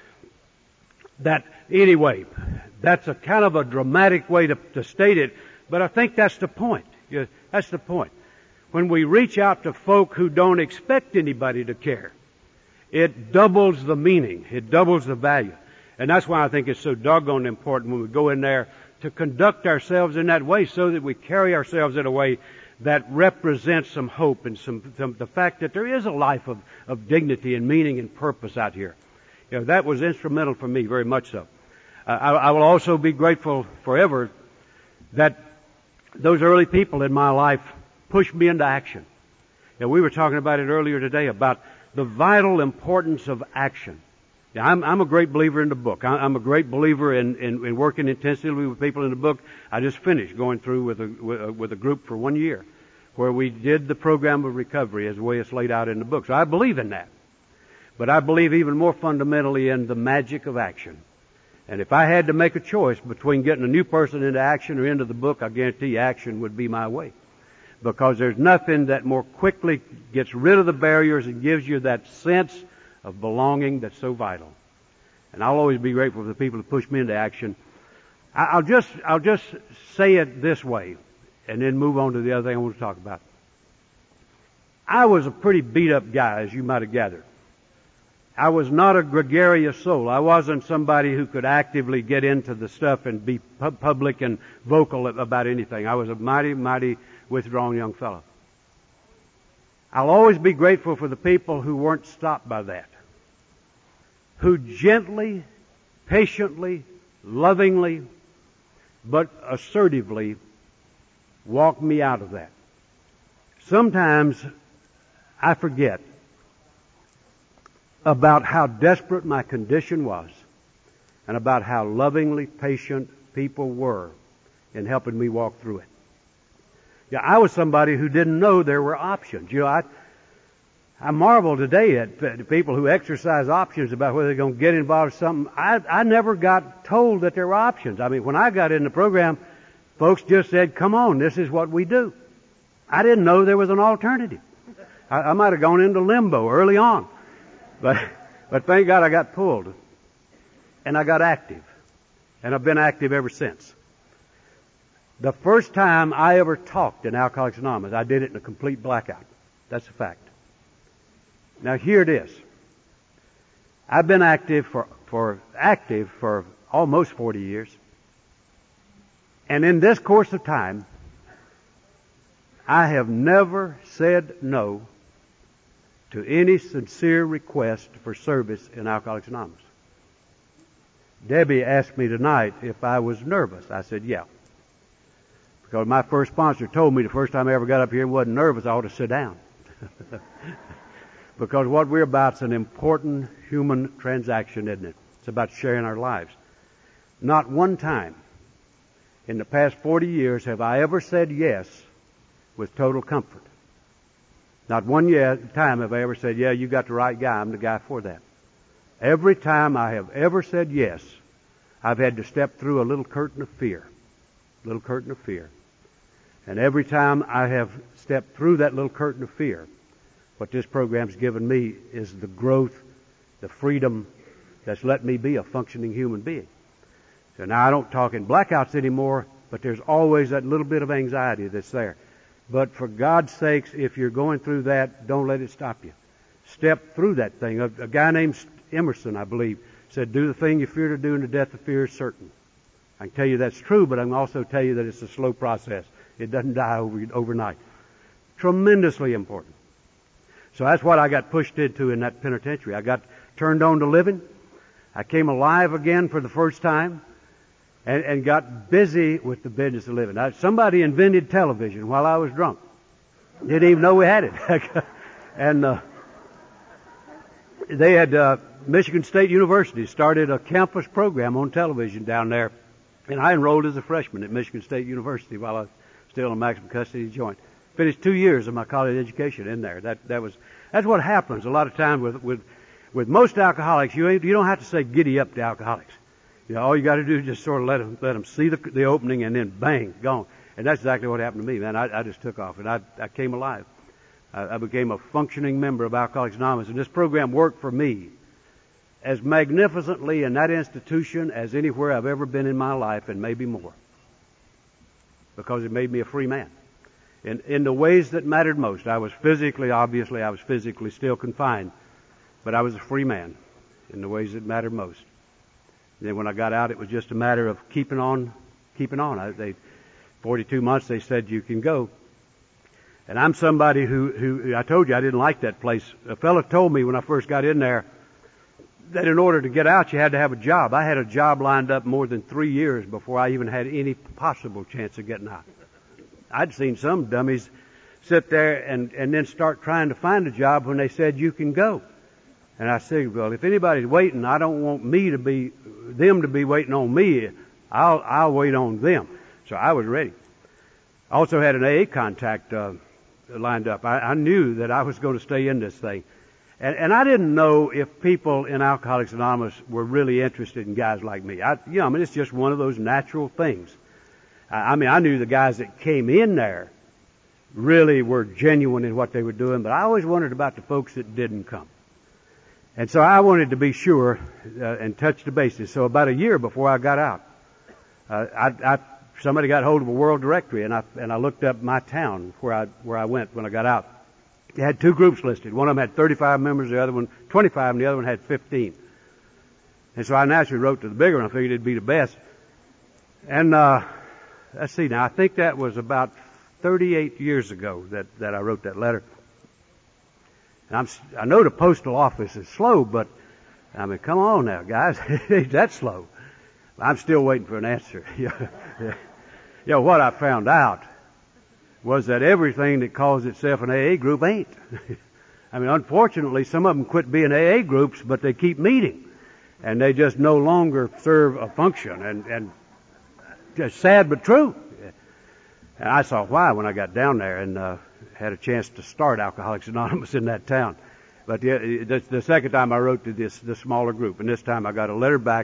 A: Anyway, that's a kind of a dramatic way to state it, but I think that's the point. Yeah, that's the point. When we reach out to folk who don't expect anybody to care, it doubles the meaning. It doubles the value. And that's why I think it's so doggone important when we go in there to conduct ourselves in that way so that we carry ourselves in a way that represents some hope and the fact that there is a life of dignity and meaning and purpose out here. That was instrumental for me, very much so. I will also be grateful forever that those early people in my life pushed me into action. We were talking about it earlier today about the vital importance of action. I'm a great believer in the book. I'm a great believer in working intensively with people in the book. I just finished going through with a group for 1 year where we did the program of recovery as the way it's laid out in the book. So I believe in that. But I believe even more fundamentally in the magic of action. And if I had to make a choice between getting a new person into action or into the book, I guarantee you action would be my way. Because there's nothing that more quickly gets rid of the barriers and gives you that sense of belonging that's so vital. And I'll always be grateful for the people who push me into action. I'll just say it this way and then move on to the other thing I want to talk about. I was a pretty beat up guy, as you might have gathered. I was not a gregarious soul. I wasn't somebody who could actively get into the stuff and be public and vocal about anything. I was a mighty, mighty withdrawn young fellow. I'll always be grateful for the people who weren't stopped by that, who gently, patiently, lovingly, but assertively walked me out of that. Sometimes I forget about how desperate my condition was and about how lovingly patient people were in helping me walk through it. I was somebody who didn't know there were options. I marvel today at people who exercise options about whether they're going to get involved in something. I never got told that there were options. I mean, when I got in the program, folks just said, come on, this is what we do. I didn't know there was an alternative. I might have gone into limbo early on. But thank God I got pulled. And I got active. And I've been active ever since. The first time I ever talked in Alcoholics Anonymous, I did it in a complete blackout. That's a fact. Now here it is. I've been active for almost 40 years. And in this course of time, I have never said no to any sincere request for service in Alcoholics Anonymous. Debbie asked me tonight if I was nervous. I said, yeah. Because my first sponsor told me the first time I ever got up here and wasn't nervous, I ought to sit down. Because what we're about is an important human transaction, isn't it? It's about sharing our lives. Not one time in the past 40 years have I ever said yes with total comfort. Not one time have I ever said, yeah, you got the right guy. I'm the guy for that. Every time I have ever said yes, I've had to step through a little curtain of fear. Little curtain of fear. And every time I have stepped through that little curtain of fear, what this program's given me is the growth, the freedom that's let me be a functioning human being. So now I don't talk in blackouts anymore, but there's always that little bit of anxiety that's there. But for God's sakes, if you're going through that, don't let it stop you. Step through that thing. A guy named Emerson, I believe, said, do the thing you fear to do, and the death of fear is certain. I can tell you that's true, but I can also tell you that it's a slow process. It doesn't die overnight. Tremendously important. So that's what I got pushed into in that penitentiary. I got turned on to living. I came alive again for the first time and got busy with the business of living. Somebody invented television while I was drunk. Didn't even know we had it. And they had Michigan State University started a campus program on television down there. And I enrolled as a freshman at Michigan State University while I was still in maximum custody joint. Finished 2 years of my college education in there. That's what happens a lot of times with most alcoholics. You don't have to say giddy up to alcoholics. You know, all you got to do is just sort of let them see the opening, and then bang, gone. And that's exactly what happened to me, man. I just took off, and I came alive. I became a functioning member of Alcoholics Anonymous, and this program worked for me as magnificently in that institution as anywhere I've ever been in my life, and maybe more, because it made me a free man. In the ways that mattered most. I was physically still confined, but I was a free man in the ways that mattered most. And then when I got out, it was just a matter of keeping on. 42 months, they said, you can go. And I'm somebody who I told you I didn't like that place. A fellow told me when I first got in there that in order to get out, you had to have a job. I had a job lined up more than 3 years before I even had any possible chance of getting out. I'd seen some dummies sit there and then start trying to find a job when they said you can go. And I said, well, if anybody's waiting, I don't want them to be waiting on me. I'll wait on them. So I was ready. I also had an AA contact lined up. I knew that I was going to stay in this thing. And I didn't know if people in Alcoholics Anonymous were really interested in guys like me. It's just one of those natural things. I knew the guys that came in there really were genuine in what they were doing, but I always wondered about the folks that didn't come. And so I wanted to be sure and touch the bases. So about a year before I got out, somebody got hold of a world directory, and I looked up my town where I went when I got out. It had 2 groups listed. One of them had 35 members, the other one 25, and the other one had 15. And so I naturally wrote to the bigger one. I figured it'd be the best. And let's see now. I think that was about 38 years ago that I wrote that letter. And I know the postal office is slow, but come on now, guys. It ain't that slow. I'm still waiting for an answer. What I found out was that everything that calls itself an AA group ain't. Unfortunately, some of them quit being AA groups, but they keep meeting. And they just no longer serve a function. And just sad but true. And I saw why when I got down there and had a chance to start Alcoholics Anonymous in that town. But the second time I wrote to this smaller group, and this time I got a letter back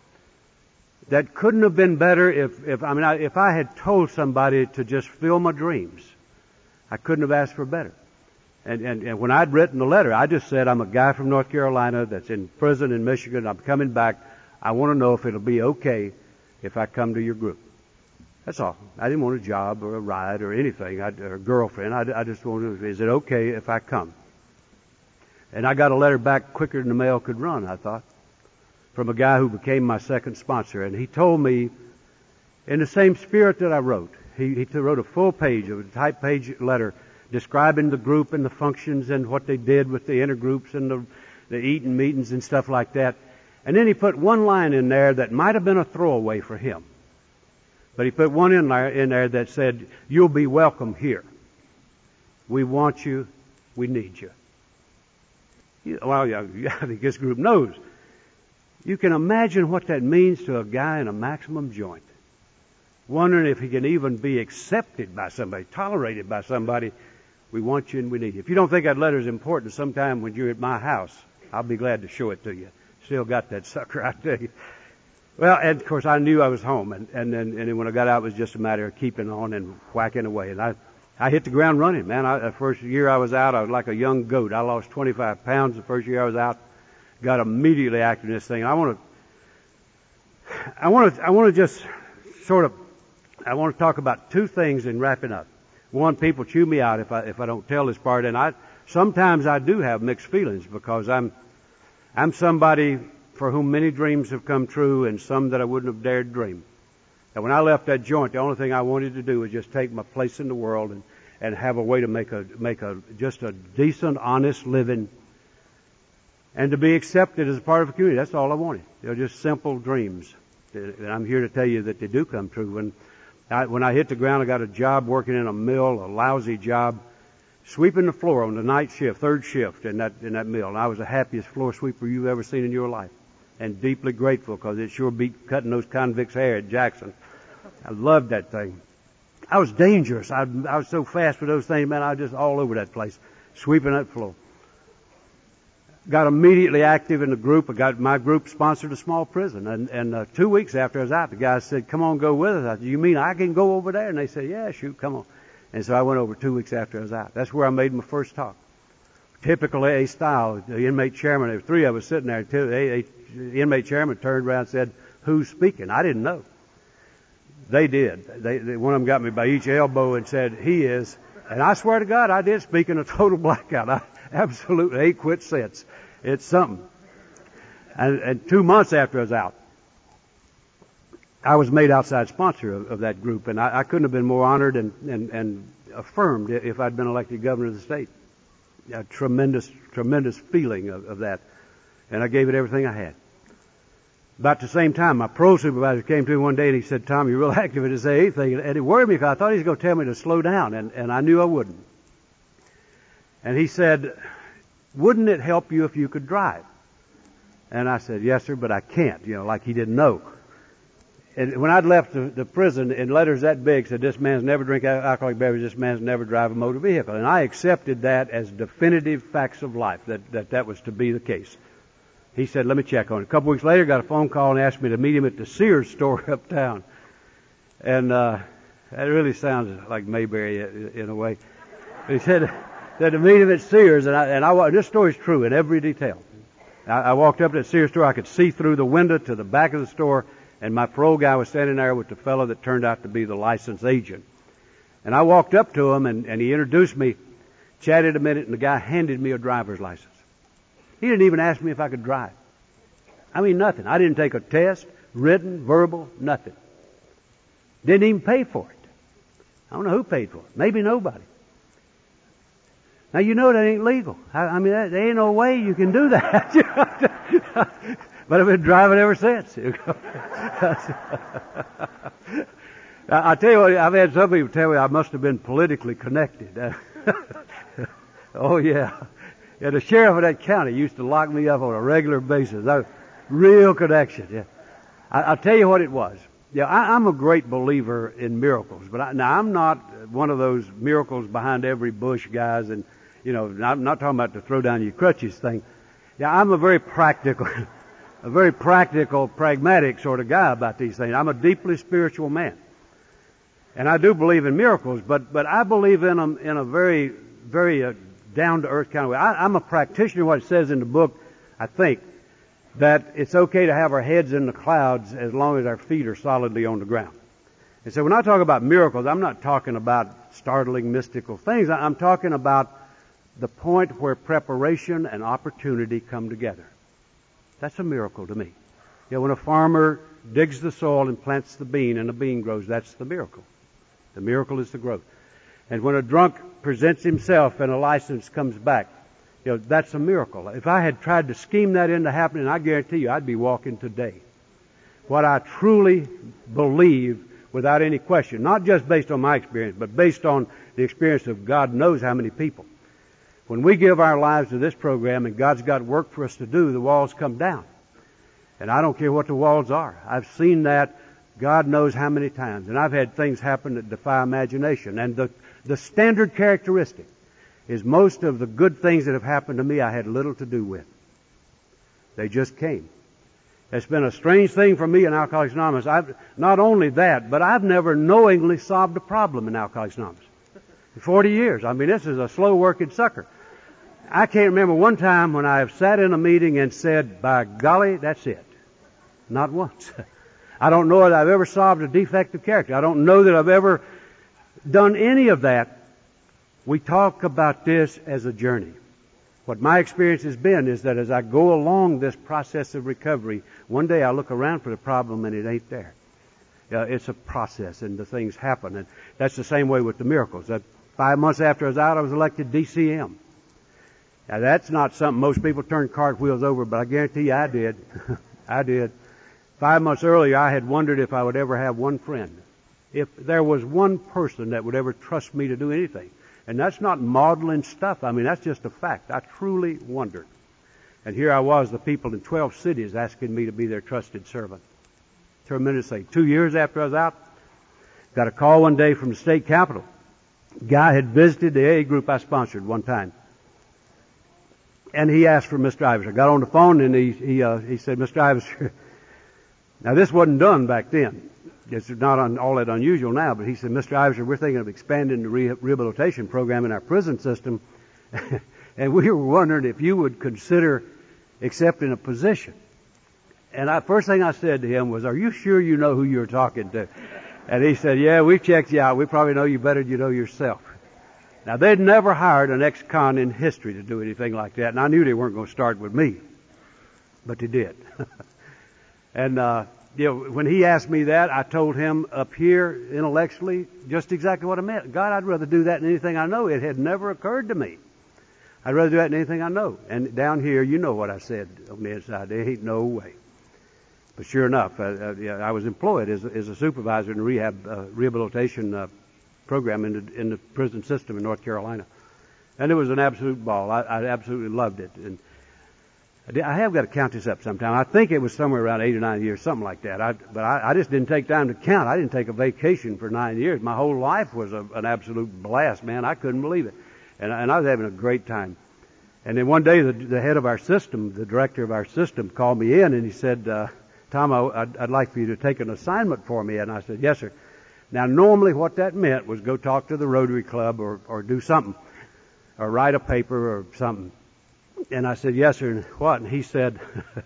A: that couldn't have been better if I had told somebody to just fill my dreams. I couldn't have asked for better. And when I'd written the letter, I just said, I'm a guy from North Carolina that's in prison in Michigan. I'm coming back. I want to know if it'll be okay if I come to your group. That's all. I didn't want a job or a ride or anything, or a girlfriend. I just wanted to, is it okay if I come? And I got a letter back quicker than the mail could run, I thought, from a guy who became my second sponsor. And he told me, in the same spirit that I wrote, he wrote a full page, a type page letter describing the group and the functions and what they did with the intergroups and the eating meetings and stuff like that. And then he put one line in there that might have been a throwaway for him. But he put one in there that said, you'll be welcome here. We want you. We need you. I think this group knows. You can imagine what that means to a guy in a maximum joint. Wondering if he can even be accepted by somebody, tolerated by somebody We want you and we need you. If you don't think that letter is important, sometime when you're at my house, I'll be glad to show it to you. Still got that sucker, I tell you. Well, and of course I knew I was home, and then when I got out, it was just a matter of keeping on and whacking away. And I hit the ground running, man. The first year I was out, I was like a young goat. I lost 25 pounds the first year I was out. Got immediately active in this thing. I want to just I want to talk about two things in wrapping up. One, people chew me out if I don't tell this part, and sometimes I do have mixed feelings because I'm somebody for whom many dreams have come true and some that I wouldn't have dared dream. And when I left that joint, the only thing I wanted to do was just take my place in the world and have a way to make just a decent, honest living, and to be accepted as a part of a community. That's all I wanted. They're just simple dreams. And I'm here to tell you that they do come true. When I hit the ground, I got a job working in a mill, a lousy job, sweeping the floor on the night shift, third shift in that mill. And I was the happiest floor sweeper you've ever seen in your life, and deeply grateful because it sure beat cutting those convicts' hair at Jackson. I loved that thing. I was dangerous. I was so fast with those things, man. I was just all over that place, sweeping that floor. Got immediately active in the group. My group sponsored a small prison, and 2 weeks after I was out, the guy said, "Come on, go with us." I said, "You mean I can go over there?" And they said, "Yeah, shoot, come on." And so I went over 2 weeks after I was out. That's where I made my first talk. Typical AA style. The inmate chairman, there were three of us sitting there. The inmate chairman turned around and said, "Who's speaking?" I didn't know. They did. One of them got me by each elbow and said, "He is." And I swear to God, I did speak in a total blackout. I absolutely ain't quit since. It's something. And 2 months after I was out, I was made outside sponsor of that group, and I couldn't have been more honored and affirmed if I'd been elected governor of the state. A tremendous feeling of that. And I gave it everything I had. About the same time, my parole supervisor came to me one day and he said, "Tom, you're real active in this AA thing." And it worried me because I thought he was going to tell me to slow down, and I knew I wouldn't. And he said, "Wouldn't it help you if you could drive?" And I said, "Yes, sir, but I can't," like he didn't know. And when I'd left the prison, in letters that big said, "This man's never drink alcoholic beverages, this man's never drive a motor vehicle." And I accepted that as definitive facts of life, that was to be the case. He said, "Let me check on it." A couple weeks later, got a phone call and asked me to meet him at the Sears store uptown. And that really sounds like Mayberry in a way. He said to meet him at Sears, and this story's true in every detail. I walked up to the Sears store. I could see through the window to the back of the store, and my parole guy was standing there with the fellow that turned out to be the license agent. And I walked up to him, and he introduced me, chatted a minute, and the guy handed me a driver's license. He didn't even ask me if I could drive. I mean, nothing. I didn't take a test, written, verbal, nothing. Didn't even pay for it. I don't know who paid for it. Maybe nobody. Now, you know that ain't legal. I mean, there ain't no way you can do that. But I've been driving ever since. I tell you what, I've had some people tell me I must have been politically connected. Oh, yeah. Yeah, the sheriff of that county used to lock me up on a regular basis. Real connection, yeah. I'll tell you what it was. Yeah, I'm a great believer in miracles, but I'm not one of those miracles behind every bush guys, and I'm not talking about the throw down your crutches thing. Yeah, I'm a very practical, pragmatic sort of guy about these things. I'm a deeply spiritual man, and I do believe in miracles, but I believe in them in a very, very down-to-earth kind of way. I'm a practitioner of what it says in the book, I think, that it's okay to have our heads in the clouds as long as our feet are solidly on the ground. And so when I talk about miracles, I'm not talking about startling mystical things. I'm talking about the point where preparation and opportunity come together. That's a miracle to me. When a farmer digs the soil and plants the bean and the bean grows, that's the miracle. The miracle is the growth. And when a drunk presents himself and a license comes back, that's a miracle. If I had tried to scheme that into happening, I guarantee you I'd be walking today. What I truly believe, without any question, not just based on my experience, but based on the experience of God knows how many people. When we give our lives to this program and God's got work for us to do, the walls come down. And I don't care what the walls are. I've seen that God knows how many times. And I've had things happen that defy imagination. And the standard characteristic is most of the good things that have happened to me I had little to do with. They just came. It's been a strange thing for me in Alcoholics Anonymous. Not only that, but I've never knowingly solved a problem in Alcoholics Anonymous. For 40 years. I mean, this is a slow-working sucker. I can't remember one time when I have sat in a meeting and said, by golly, that's it. Not once. I don't know that I've ever solved a defective character. I don't know that I've ever done any of that. We talk about this as a journey. What my experience has been is that as I go along this process of recovery, one day I look around for the problem and it ain't there. It's a process and the things happen. And that's the same way with the miracles. 5 months after I was out, I was elected DCM. Now that's not something most people turn cartwheels over, but I guarantee you I did. I did. 5 months earlier, I had wondered if I would ever have one friend. If there was one person that would ever trust me to do anything. And that's not maudlin stuff. I mean, that's just a fact. I truly wondered. And here I was, the people in 12 cities asking me to be their trusted servant. Tremendously. 2 years after I was out, got a call one day from the state capitol. Guy had visited the AA group I sponsored one time. And he asked for Mr. Ivers. I got on the phone and he said, Mr. Ivers, now this wasn't done back then. It's not all that unusual now, but he said, Mr. Ivers, we're thinking of expanding the rehabilitation program in our prison system. And we were wondering if you would consider accepting a position. And first thing I said to him was, are you sure you know who you're talking to? And he said, yeah, we checked you out. We probably know you better than you know yourself. Now, they'd never hired an ex-con in history to do anything like that, and I knew they weren't going to start with me. But they did. And, when he asked me that, I told him up here intellectually just exactly what I meant. God, I'd rather do that than anything I know. It had never occurred to me. I'd rather do that than anything I know. And down here, you know what I said on the inside. There ain't no way. But sure enough, I was employed as a supervisor in the rehabilitation program in the prison system in North Carolina. And it was an absolute ball. I absolutely loved it. And I have got to count this up sometime. I think it was somewhere around 8 or 9 years, something like that. But I just didn't take time to count. I didn't take a vacation for 9 years. My whole life was an absolute blast, man. I couldn't believe it. And I was having a great time. And then one day the head of our system, the director of our system, called me in and he said, Tom, I'd like for you to take an assignment for me. And I said, yes, sir. Now, normally what that meant was go talk to the Rotary Club or do something, or write a paper or something. And I said, yes, sir. And what? And he said,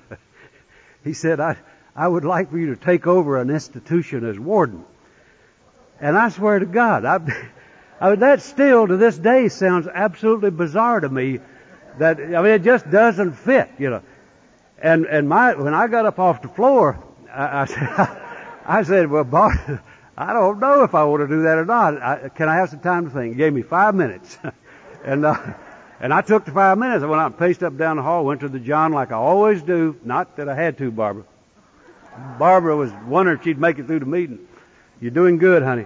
A: I would like for you to take over an institution as warden. And I swear to God, that still to this day sounds absolutely bizarre to me. It just doesn't fit, And when I got up off the floor, I said, well, boss, I don't know if I want to do that or not. Can I have some time to think? He gave me 5 minutes. And I took the 5 minutes. I went out and paced up down the hall, went to the John like I always do. Not that I had to, Barbara. Barbara was wondering if she'd make it through the meeting. You're doing good, honey.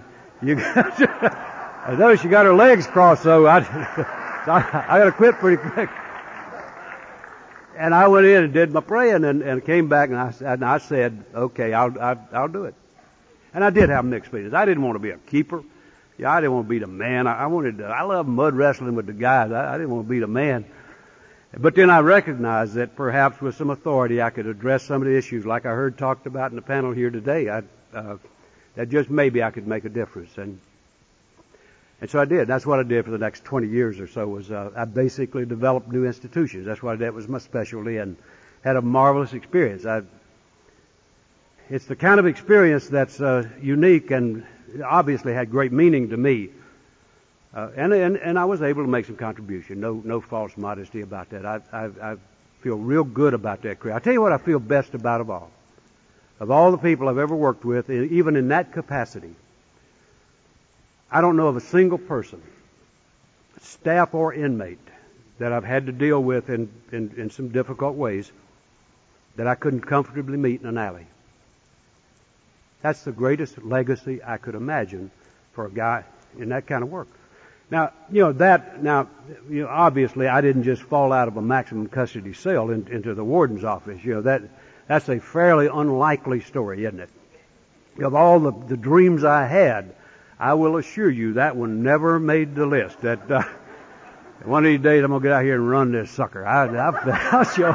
A: I noticed she got her legs crossed, so I got to quit pretty quick. And I went in and did my praying and came back and I said, okay, I'll do it. And I did have mixed feelings. I didn't want to be a keeper. Yeah, I didn't want to be the man. I love mud wrestling with the guys. I didn't want to be the man. But then I recognized that perhaps with some authority I could address some of the issues like I heard talked about in the panel here today. That just maybe I could make a difference. And so I did. That's what I did for the next 20 years or so was I basically developed new institutions. That's what I did. It was my specialty and had a marvelous experience. It's the kind of experience that's unique and obviously had great meaning to me. And I was able to make some contribution. No false modesty about that. I feel real good about that career. I tell you what I feel best about of all. Of all the people I've ever worked with, even in that capacity, I don't know of a single person, staff or inmate, that I've had to deal with in some difficult ways that I couldn't comfortably meet in an alley. That's the greatest legacy I could imagine for a guy in that kind of work. Now, obviously I didn't just fall out of a maximum custody cell into the warden's office. That's a fairly unlikely story, isn't it? Of all the dreams I had, I will assure you that one never made the list. One of these days I'm going to get out here and run this sucker. I'll show.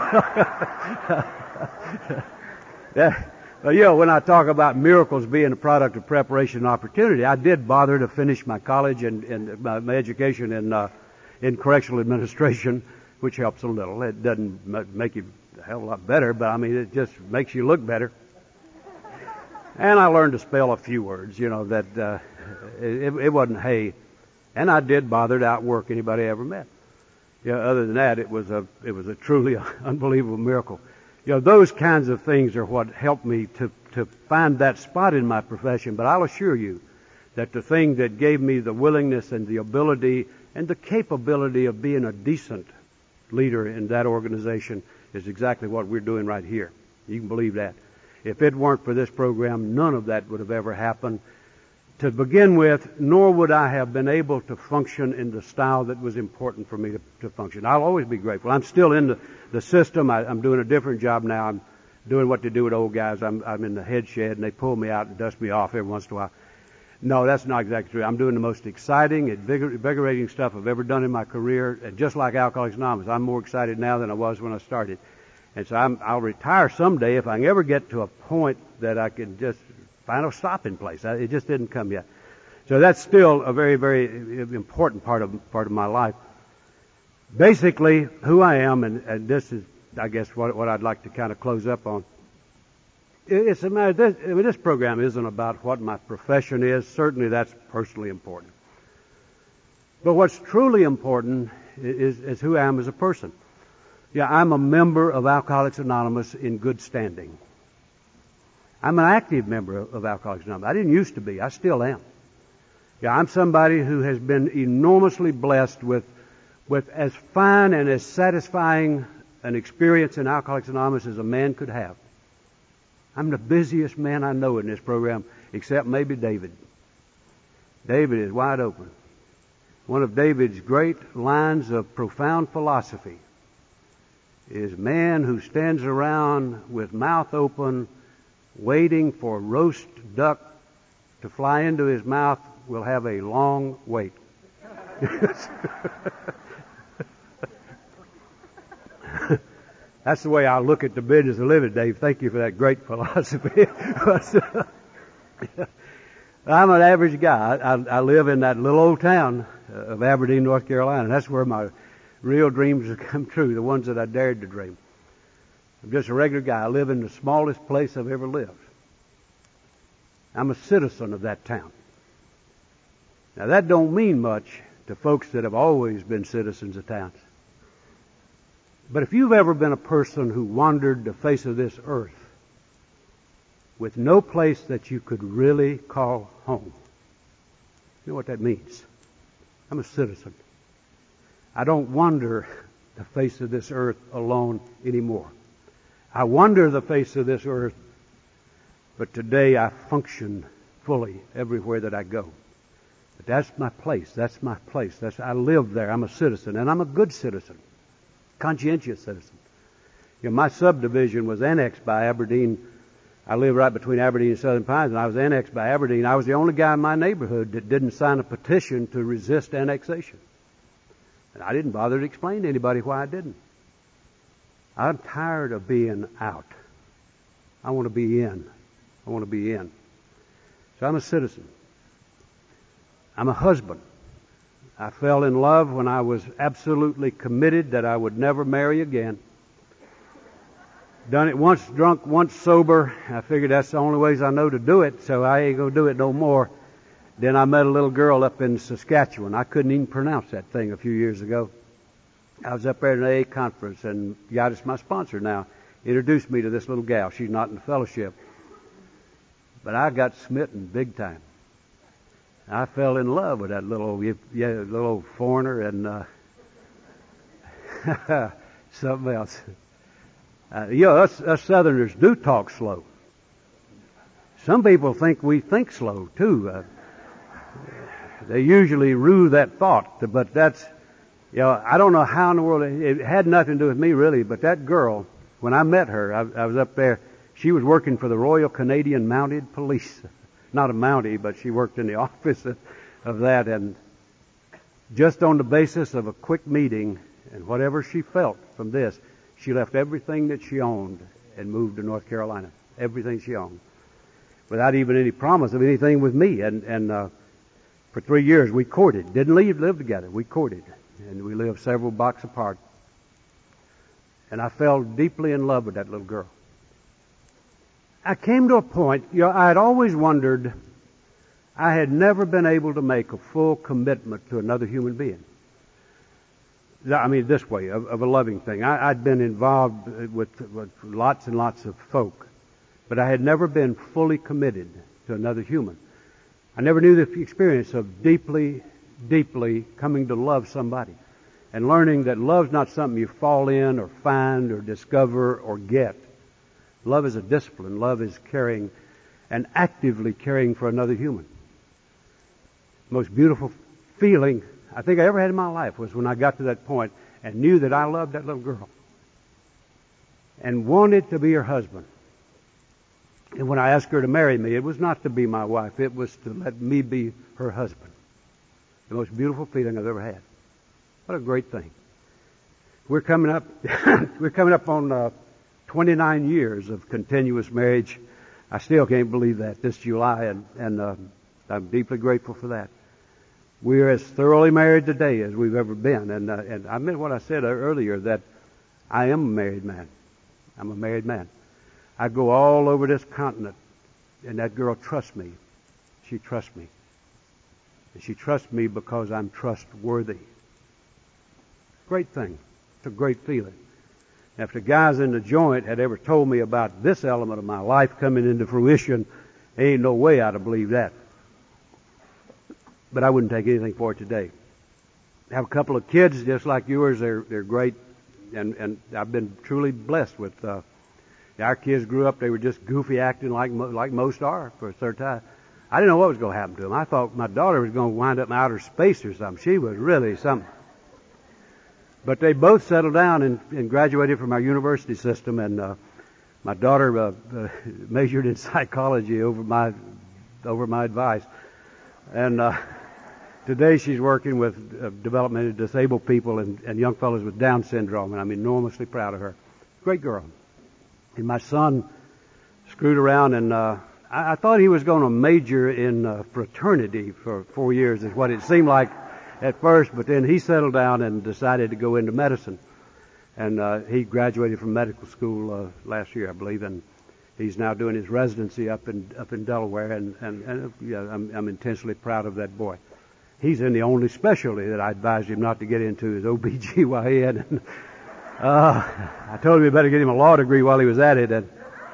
A: Yeah. Well, when I talk about miracles being a product of preparation and opportunity, I did bother to finish my college and my education in correctional administration, which helps a little. It doesn't make you a hell of a lot better, but I mean, it just makes you look better. And I learned to spell a few words, that it wasn't hay. And I did bother to outwork anybody I ever met. Other than that, it was a truly unbelievable miracle. Those kinds of things are what helped me to find that spot in my profession. But I'll assure you that the thing that gave me the willingness and the ability and the capability of being a decent leader in that organization is exactly what we're doing right here. You can believe that. If it weren't for this program, none of that would have ever happened to begin with, nor would I have been able to function in the style that was important for me to function. I'll always be grateful. I'm still in the system. I'm doing a different job now. I'm doing what they do with old guys. I'm in the head shed, and they pull me out and dust me off every once in a while. No, that's not exactly true. I'm doing the most exciting, invigorating stuff I've ever done in my career. And just like Alcoholics Anonymous, I'm more excited now than I was when I started. And so I'll retire someday if I can ever get to a point that I can just find a stopping place. It just didn't come yet. So that's still a very, very important part of my life. Basically, who I am, and this is, I guess, what I'd like to kind of close up on. It's a matter. This program isn't about what my profession is. Certainly, that's personally important. But what's truly important is who I am as a person. Yeah, I'm a member of Alcoholics Anonymous in good standing. I'm an active member of Alcoholics Anonymous. I didn't used to be. I still am. Yeah, I'm somebody who has been enormously blessed with as fine and as satisfying an experience in Alcoholics Anonymous as a man could have. I'm the busiest man I know in this program, except maybe David. David is wide open. One of David's great lines of profound philosophy is man who stands around with mouth open, waiting for roast duck to fly into his mouth will have a long wait. That's the way I look at the business of living, Dave. Thank you for that great philosophy. I'm an average guy. I live in that little old town of Aberdeen, North Carolina. That's where my real dreams have come true, the ones that I dared to dream. I'm just a regular guy. I live in the smallest place I've ever lived. I'm a citizen of that town. Now, that don't mean much to folks that have always been citizens of towns. But if you've ever been a person who wandered the face of this earth with no place that you could really call home, you know what that means. I'm a citizen. I don't wander the face of this earth alone anymore. I wander the face of this earth, but today I function fully everywhere that I go. But that's my place. That's my place. I live there. I'm a citizen, and I'm a good citizen, conscientious citizen. My subdivision was annexed by Aberdeen. I live right between Aberdeen and Southern Pines, and I was annexed by Aberdeen. I was the only guy in my neighborhood that didn't sign a petition to resist annexation. And I didn't bother to explain to anybody why I didn't. I'm tired of being out. I want to be in. I want to be in. So I'm a citizen. I'm a husband. I fell in love when I was absolutely committed that I would never marry again. Done it once drunk, once sober. I figured that's the only ways I know to do it, so I ain't going to do it no more. Then I met a little girl up in Saskatchewan. I couldn't even pronounce that thing a few years ago. I was up there at an AA conference, and the guy that's my sponsor now introduced me to this little gal. She's not in the fellowship. But I got smitten big time. I fell in love with that little foreigner and something else. Us Southerners do talk slow. Some people think we think slow, too. They usually rue that thought, but that's, I don't know how in the world, it had nothing to do with me really, but that girl, when I met her, I was up there, she was working for the Royal Canadian Mounted Police. Not a Mountie, but she worked in the office of that, and just on the basis of a quick meeting and whatever she felt from this, she left everything that she owned and moved to North Carolina. Everything she owned. Without even any promise of anything with me. And for 3 years we courted. Didn't live together. We courted. And we lived several blocks apart. And I fell deeply in love with that little girl. I came to a point, I had always wondered, I had never been able to make a full commitment to another human being. I mean, this way, of a loving thing. I'd been involved with lots and lots of folk, but I had never been fully committed to another human. I never knew the experience of deeply, deeply coming to love somebody and learning that love's not something you fall in or find or discover or get. Love is a discipline. Love is caring and actively caring for another human. The most beautiful feeling I think I ever had in my life was when I got to that point and knew that I loved that little girl and wanted to be her husband. And when I asked her to marry me, it was not to be my wife. It was to let me be her husband. The most beautiful feeling I've ever had. What a great thing. We're coming up on 29 years of continuous marriage. I still can't believe that this July, and I'm deeply grateful for that. We are as thoroughly married today as we've ever been. And I meant what I said earlier, that I am a married man. I'm a married man. I go all over this continent, and that girl trusts me. She trusts me. And she trusts me because I'm trustworthy. Great thing. It's a great feeling. If the guys in the joint had ever told me about this element of my life coming into fruition, there ain't no way I'd have believed that. But I wouldn't take anything for it today. I have a couple of kids just like yours. They're great, and I've been truly blessed with. Our kids grew up. They were just goofy acting like most are for a certain time. I didn't know what was going to happen to them. I thought my daughter was going to wind up in outer space or something. She was really something. But they both settled down and graduated from our university system, and my daughter majored in psychology over my advice. And today she's working with developmentally disabled people and young fellows with Down syndrome, and I'm enormously proud of her. Great girl. And my son screwed around, and I thought he was going to major in fraternity for 4 years, is what it seemed like at first, but then he settled down and decided to go into medicine. And he graduated from medical school last year, I believe, and he's now doing his residency up in Delaware, and yeah, I'm intensely proud of that boy. He's in the only specialty that I advised him not to get into, is OBGYN. I told him he better get him a law degree while he was at it,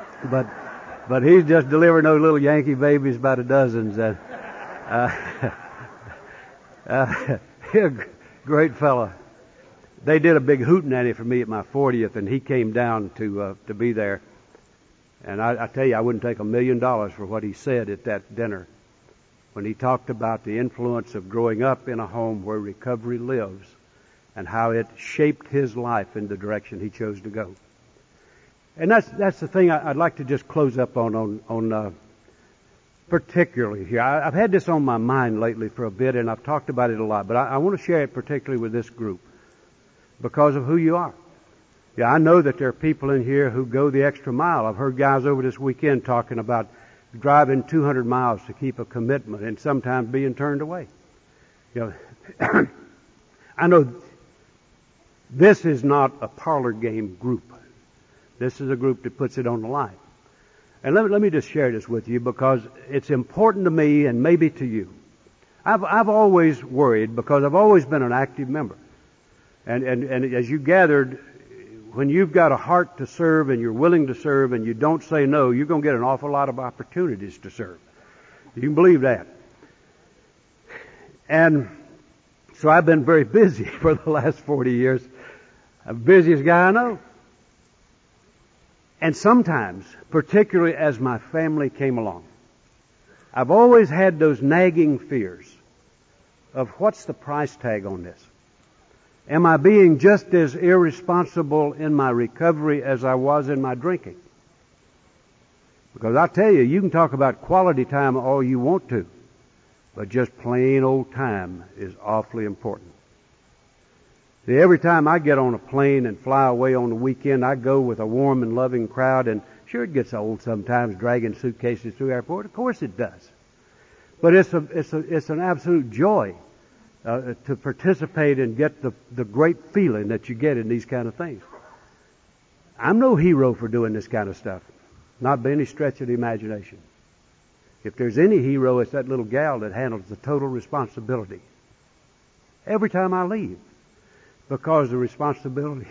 A: but he's just delivering those little Yankee babies by the dozens. Great fella. They did a big hootenanny for me at my 40th, and he came down to be there. And I tell you, I wouldn't take $1 million for what he said at that dinner when he talked about the influence of growing up in a home where recovery lives and how it shaped his life in the direction he chose to go. And that's the thing I'd like to just close up on particularly here. I've had this on my mind lately for a bit, and I've talked about it a lot, but I want to share it particularly with this group because of who you are. Yeah, I know that there are people in here who go the extra mile. I've heard guys over this weekend talking about driving 200 miles to keep a commitment and sometimes being turned away. You know, I know this is not a parlor game group. This is a group that puts it on the line. And let me just share this with you because it's important to me and maybe to you. I've always worried because I've always been an active member. And as you gathered, when you've got a heart to serve and you're willing to serve and you don't say no, you're going to get an awful lot of opportunities to serve. You can believe that. And so I've been very busy for the last 40 years. I'm the busiest guy I know. And sometimes, particularly as my family came along, I've always had those nagging fears of what's the price tag on this? Am I being just as irresponsible in my recovery as I was in my drinking? Because I tell you, you can talk about quality time all you want to. but just plain old time is awfully important. See, every time I get on a plane and fly away on the weekend, I go with a warm and loving crowd, and sure, it gets old sometimes dragging suitcases through the airport. Of course it does. But it's an absolute joy to participate and get the great feeling that you get in these kind of things. I'm no hero for doing this kind of stuff, not by any stretch of the imagination. If there's any hero, it's that little gal that handles the total responsibility every time I leave, because the responsibility,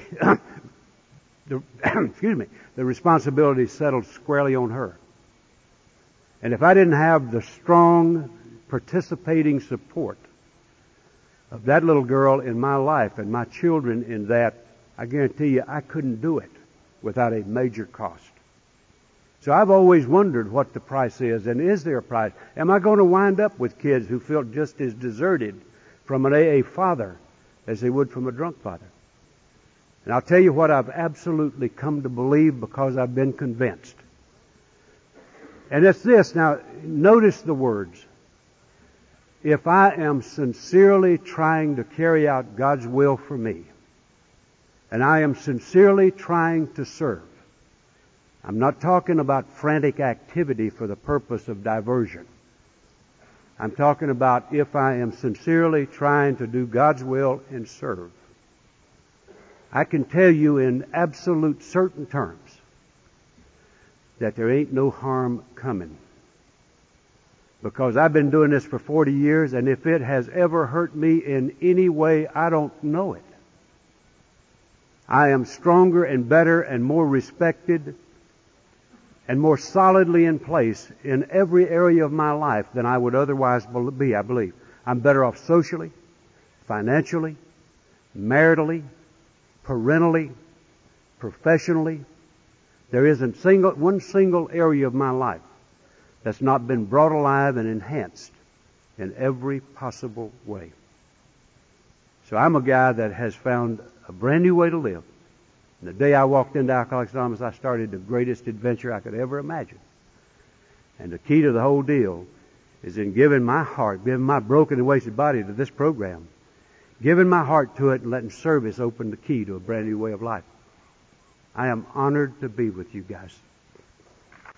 A: the responsibility settled squarely on her. And if I didn't have the strong, participating support of that little girl in my life and my children in that, I guarantee you I couldn't do it without a major cost. So I've always wondered what the price is, and is there a price? Am I going to wind up with kids who feel just as deserted from an AA father as they would from a drunk father? And I'll tell you what I've absolutely come to believe, because I've been convinced. And it's this. Now, notice the words. If I am sincerely trying to carry out God's will for me, and I am sincerely trying to serve, I'm not talking about frantic activity for the purpose of diversion. I'm talking about if I am sincerely trying to do God's will and serve. I can tell you in absolute certain terms that there ain't no harm coming. Because I've been doing this for 40 years, and if it has ever hurt me in any way, I don't know it. I am stronger and better and more respected and more solidly in place in every area of my life than I would otherwise be, I believe. I'm better off socially, financially, maritally, parentally, professionally. There isn't one single area of my life that's not been brought alive and enhanced in every possible way. So I'm a guy that has found a brand new way to live. And the day I walked into Alcoholics Anonymous, I started the greatest adventure I could ever imagine. And the key to the whole deal is in giving my heart, giving my broken and wasted body to this program, giving my heart to it and letting service open the key to a brand new way of life. I am honored to be with you guys.